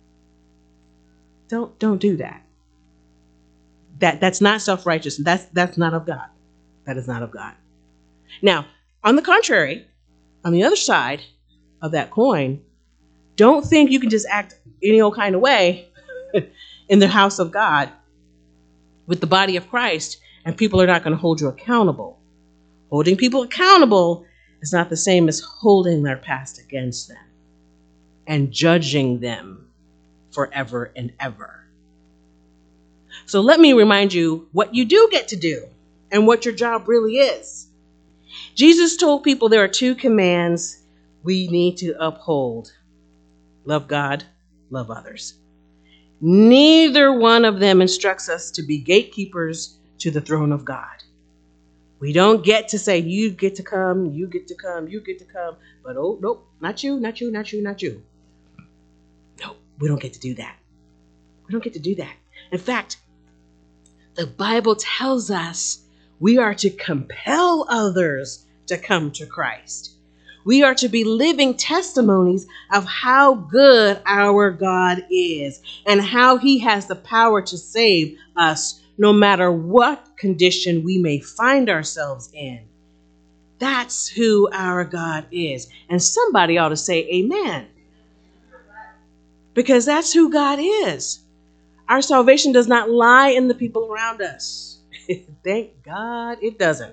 don't do that. That's not self-righteous. That's not of God. That is not of God. Now, on the contrary, on the other side of that coin, don't think you can just act any old kind of way in the house of God with the body of Christ and people are not going to hold you accountable. Holding people accountable is not the same as holding their past against them and judging them forever and ever. So let me remind you what you do get to do and what your job really is. Jesus told people there are 2 commands we need to uphold. Love God, love others. Neither one of them instructs us to be gatekeepers to the throne of God. We don't get to say, you get to come, you get to come, you get to come. But oh, nope, not you, not you, not you, not you. No, we don't get to do that. We don't get to do that. In fact, the Bible tells us we are to compel others to come to Christ. We are to be living testimonies of how good our God is and how he has the power to save us no matter what condition we may find ourselves in. That's who our God is. And somebody ought to say amen. Because that's who God is. Our salvation does not lie in the people around us. Thank God it doesn't.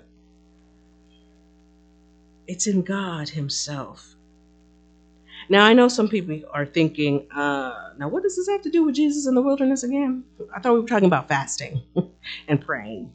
It's in God himself. Now, I know some people are thinking, now what does this have to do with Jesus in the wilderness again? I thought we were talking about fasting and praying.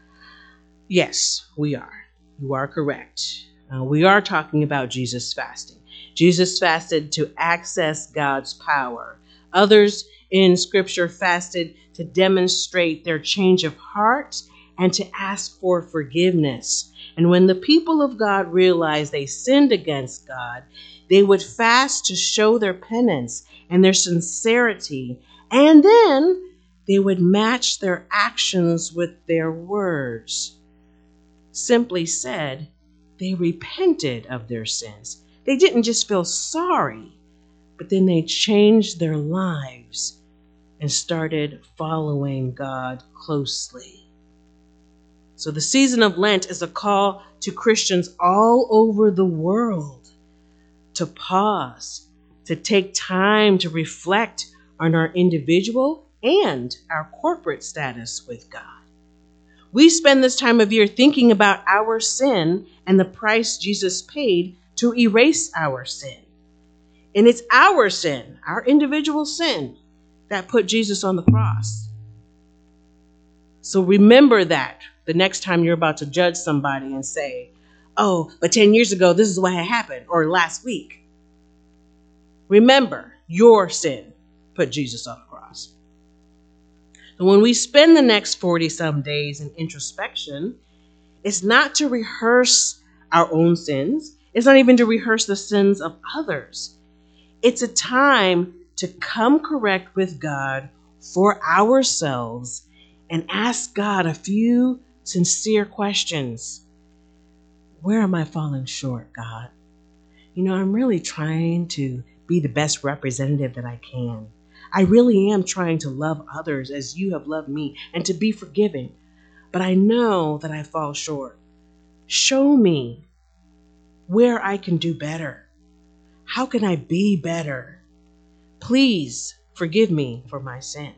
Yes, we are. You are correct. We are talking about Jesus fasting. Jesus fasted to access God's power. Others in Scripture fasted to demonstrate their change of heart and to ask for forgiveness. And when the people of God realized they sinned against God, they would fast to show their penance and their sincerity, and then they would match their actions with their words. Simply said, they repented of their sins. They didn't just feel sorry, but then they changed their lives and started following God closely. So the season of Lent is a call to Christians all over the world to pause, to take time to reflect on our individual and our corporate status with God. We spend this time of year thinking about our sin and the price Jesus paid to erase our sin. And it's our sin, our individual sin, that put Jesus on the cross. So remember that the next time you're about to judge somebody and say, oh, but 10 years ago, this is what had happened, or last week. Remember, your sin put Jesus on the cross. And when we spend the next 40-some days in introspection, it's not to rehearse our own sins. It's not even to rehearse the sins of others. It's a time to come correct with God for ourselves and ask God a few sincere questions. Where am I falling short, God? I'm really trying to be the best representative that I can. I really am trying to love others as you have loved me and to be forgiving. But I know that I fall short. Show me where I can do better. How can I be better? Please forgive me for my sin.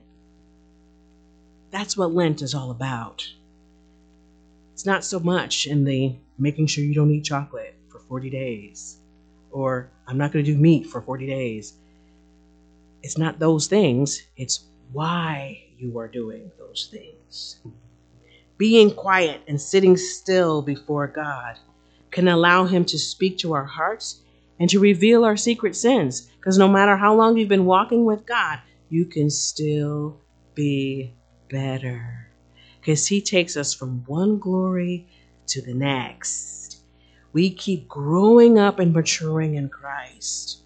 That's what Lent is all about. It's not so much in the making sure you don't eat chocolate for 40 days, or I'm not going to do meat for 40 days. It's not those things. It's why you are doing those things. Being quiet and sitting still before God can allow him to speak to our hearts and to reveal our secret sins. Because no matter how long you've been walking with God, you can still be better. Because he takes us from one glory to the next. We keep growing up and maturing in Christ.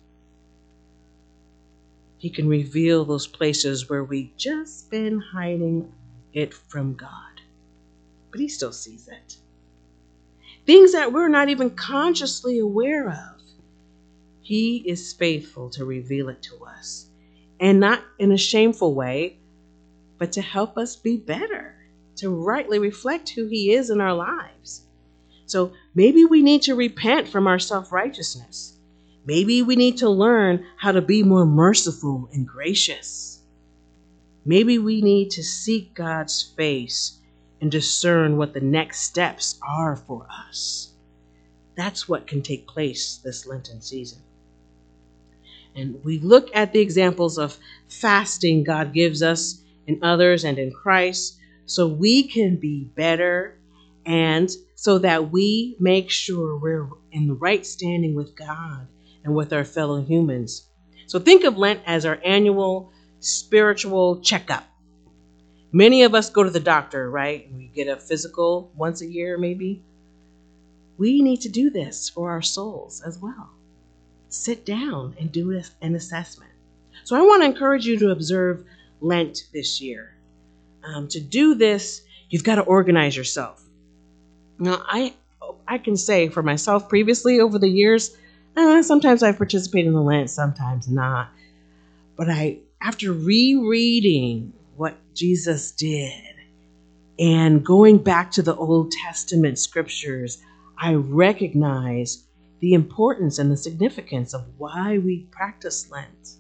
He can reveal those places where we've just been hiding it from God. But he still sees it. Things that we're not even consciously aware of. He is faithful to reveal it to us. And not in a shameful way, but to help us be better, to rightly reflect who he is in our lives. So maybe we need to repent from our self-righteousness. Maybe we need to learn how to be more merciful and gracious. Maybe we need to seek God's face and discern what the next steps are for us. That's what can take place this Lenten season. And we look at the examples of fasting God gives us in others and in Christ so we can be better and so that we make sure we're in the right standing with God and with our fellow humans. So think of Lent as our annual spiritual checkup. Many of us go to the doctor, right? We get a physical once a year, maybe. We need to do this for our souls as well. Sit down and do an assessment. So I want to encourage you to observe Lent this year. To do this, you've got to organize yourself. Now, I can say for myself previously over the years, sometimes I've participated in the Lent, sometimes not. But after rereading what Jesus did and going back to the Old Testament scriptures, I recognize the importance and the significance of why we practice Lent.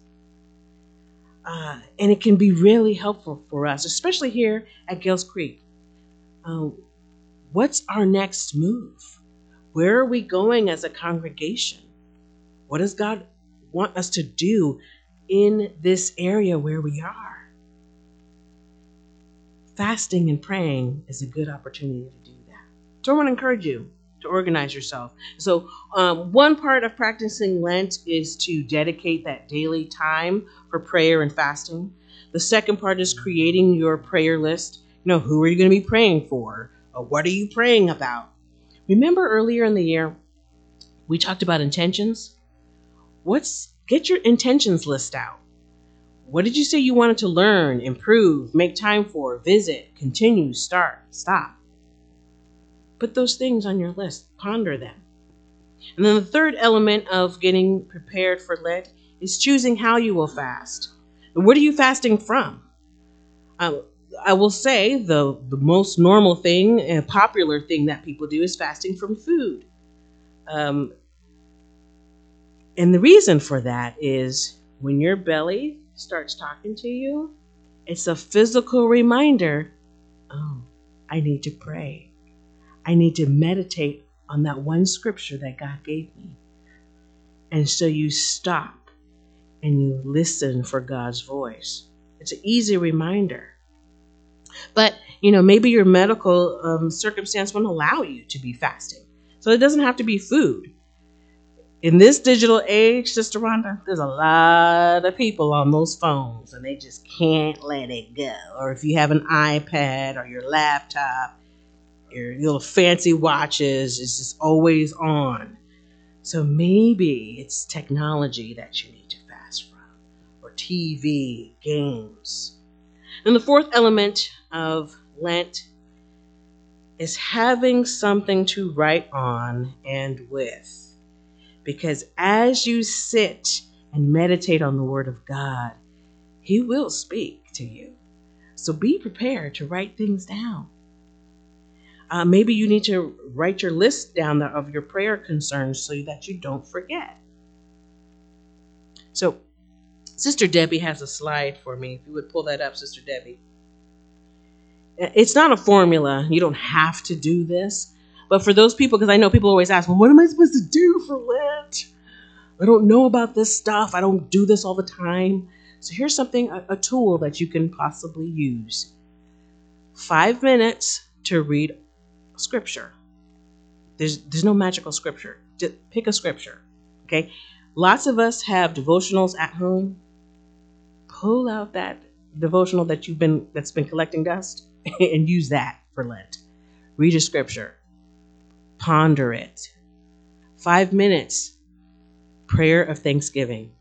And it can be really helpful for us, especially here at Gales Creek. What's our next move? Where are we going as a congregation? What does God want us to do in this area where we are? Fasting and praying is a good opportunity to do that. So I want to encourage you to organize yourself. So one part of practicing Lent is to dedicate that daily time for prayer and fasting. The second part is creating your prayer list. Who are you going to be praying for? Or what are you praying about? Remember earlier in the year, we talked about intentions? Get your intentions list out. What did you say you wanted to learn, improve, make time for, visit, continue, start, stop? Put those things on your list. Ponder them. And then the third element of getting prepared for Lent is choosing how you will fast. And what are you fasting from? I will say the most normal thing and popular thing that people do is fasting from food. And the reason for that is when your belly starts talking to you, it's a physical reminder, I need to pray. I need to meditate on that one scripture that God gave me. And so you stop and you listen for God's voice. It's an easy reminder. But, maybe your medical circumstance won't allow you to be fasting. So it doesn't have to be food. In this digital age, Sister Rhonda, there's a lot of people on those phones and they just can't let it go. Or if you have an iPad or your laptop, your little fancy watches is just always on. So maybe it's technology that you need to fast from, or TV, games. And the fourth element of Lent is having something to write on and with. Because as you sit and meditate on the Word of God, He will speak to you. So be prepared to write things down. Maybe you need to write your list down of your prayer concerns so that you don't forget. So Sister Debbie has a slide for me. If you would pull that up, Sister Debbie. It's not a formula. You don't have to do this. But for those people, because I know people always ask, well, what am I supposed to do for Lent? I don't know about this stuff. I don't do this all the time. So here's something, a tool that you can possibly use. 5 minutes to read scripture. There's no magical scripture. Just pick a scripture. Okay? Lots of us have devotionals at home. Pull out that devotional that's been collecting dust and use that for Lent. Read a scripture. Ponder it. 5 minutes. Prayer of thanksgiving.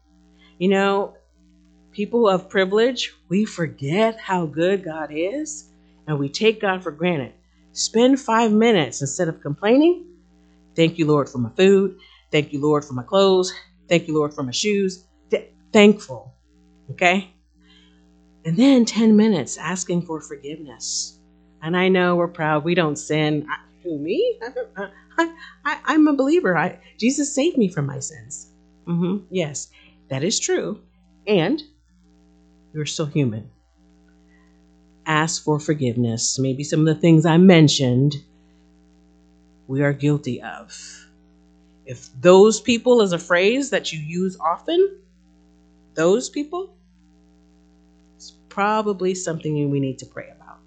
People of privilege, we forget how good God is and we take God for granted. Spend 5 minutes instead of complaining. Thank you, Lord, for my food. Thank you, Lord, for my clothes. Thank you, Lord, for my shoes. Thankful. Okay? And then 10 minutes asking for forgiveness. And I know we're proud. We don't sin. Who, me? I'm a believer. Jesus saved me from my sins. Yes, that is true. And you're still human. ask for forgiveness. Maybe some of the things I mentioned, we are guilty of. If those people is a phrase that you use often, those people, it's probably something we need to pray about.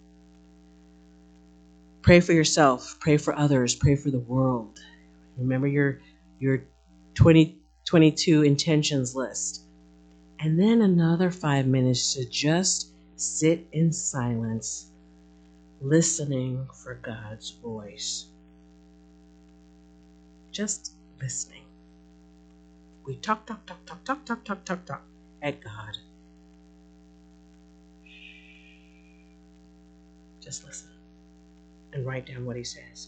Pray for yourself, pray for others, pray for the world. Remember your 2022 intentions list. And then another 5 minutes to just sit in silence, listening for God's voice. Just listening. We talk at God. Just listen and write down what he says.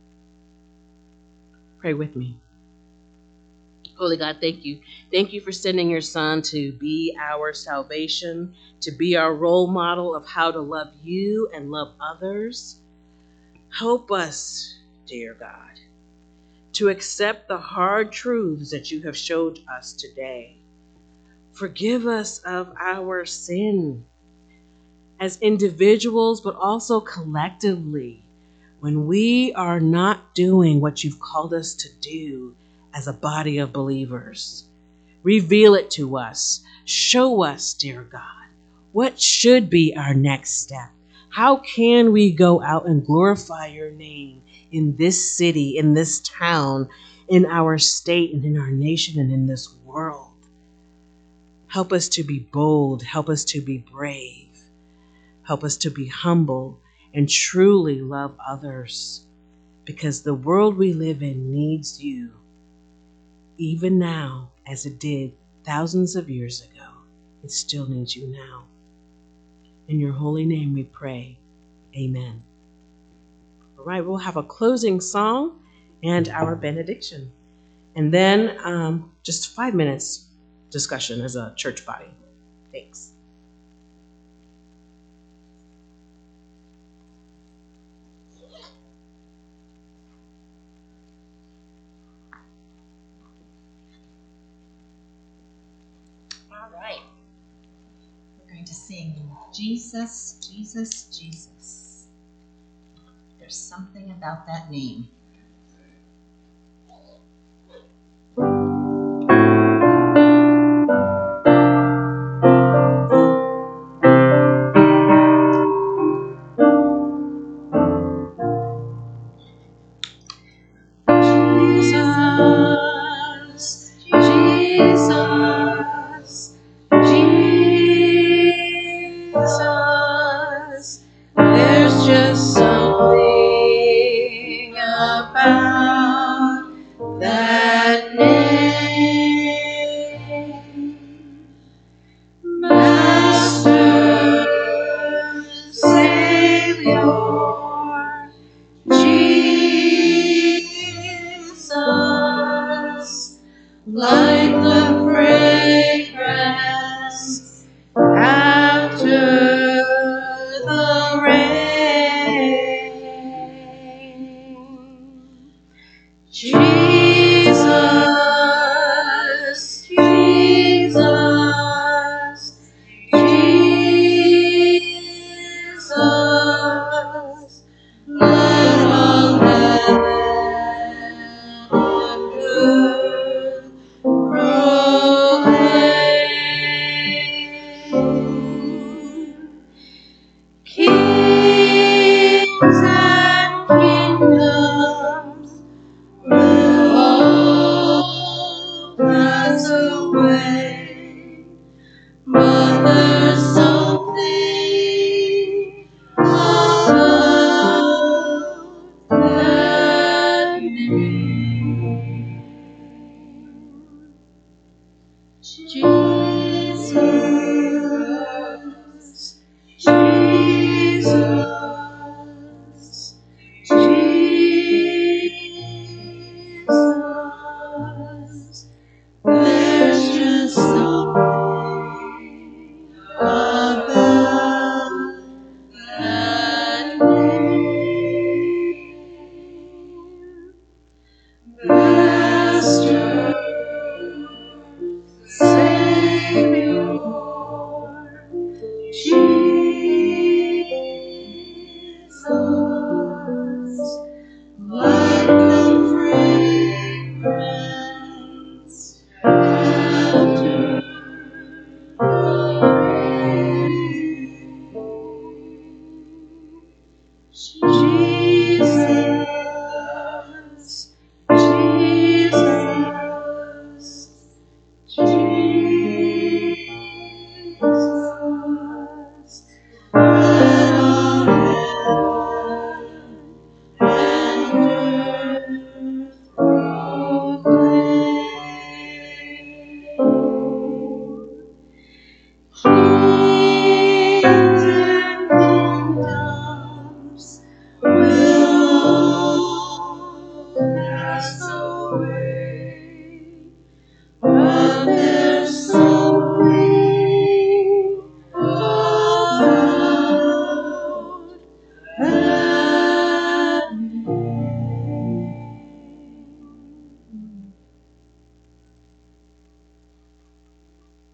Pray with me. Holy God, thank you. Thank you for sending your son to be our salvation, to be our role model of how to love you and love others. Help us, dear God, to accept the hard truths that you have showed us today. Forgive us of our sin as individuals, but also collectively, when we are not doing what you've called us to do as a body of believers. Reveal it to us. Show us, dear God, what should be our next step. How can we go out and glorify your name in this city, in this town, in our state, and in our nation, and in this world? Help us to be bold. Help us to be brave. Help us to be humble and truly love others, because the world we live in needs you, even now, as it did thousands of years ago. It still needs you now. In your holy name we pray. Amen. All right, we'll have a closing song and our benediction. And then just 5 minutes discussion as a church body. Thanks. All right. We're going to sing Jesus, Jesus, Jesus. There's something about that name. Jesus, there's just something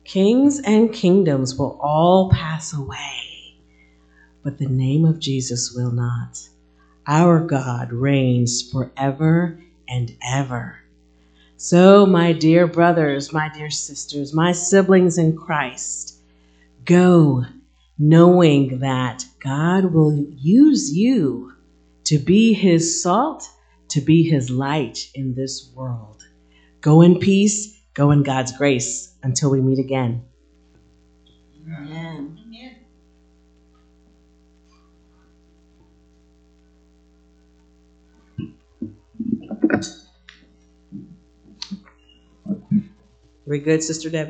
Kings and kingdoms will all pass away, but the name of Jesus will not. Our God reigns forever and ever. So, my dear brothers, my dear sisters, my siblings in Christ, go knowing that God will use you to be his salt, to be his light in this world. Go in peace, go in God's grace until we meet again. Amen. Very good, Sister Debbie.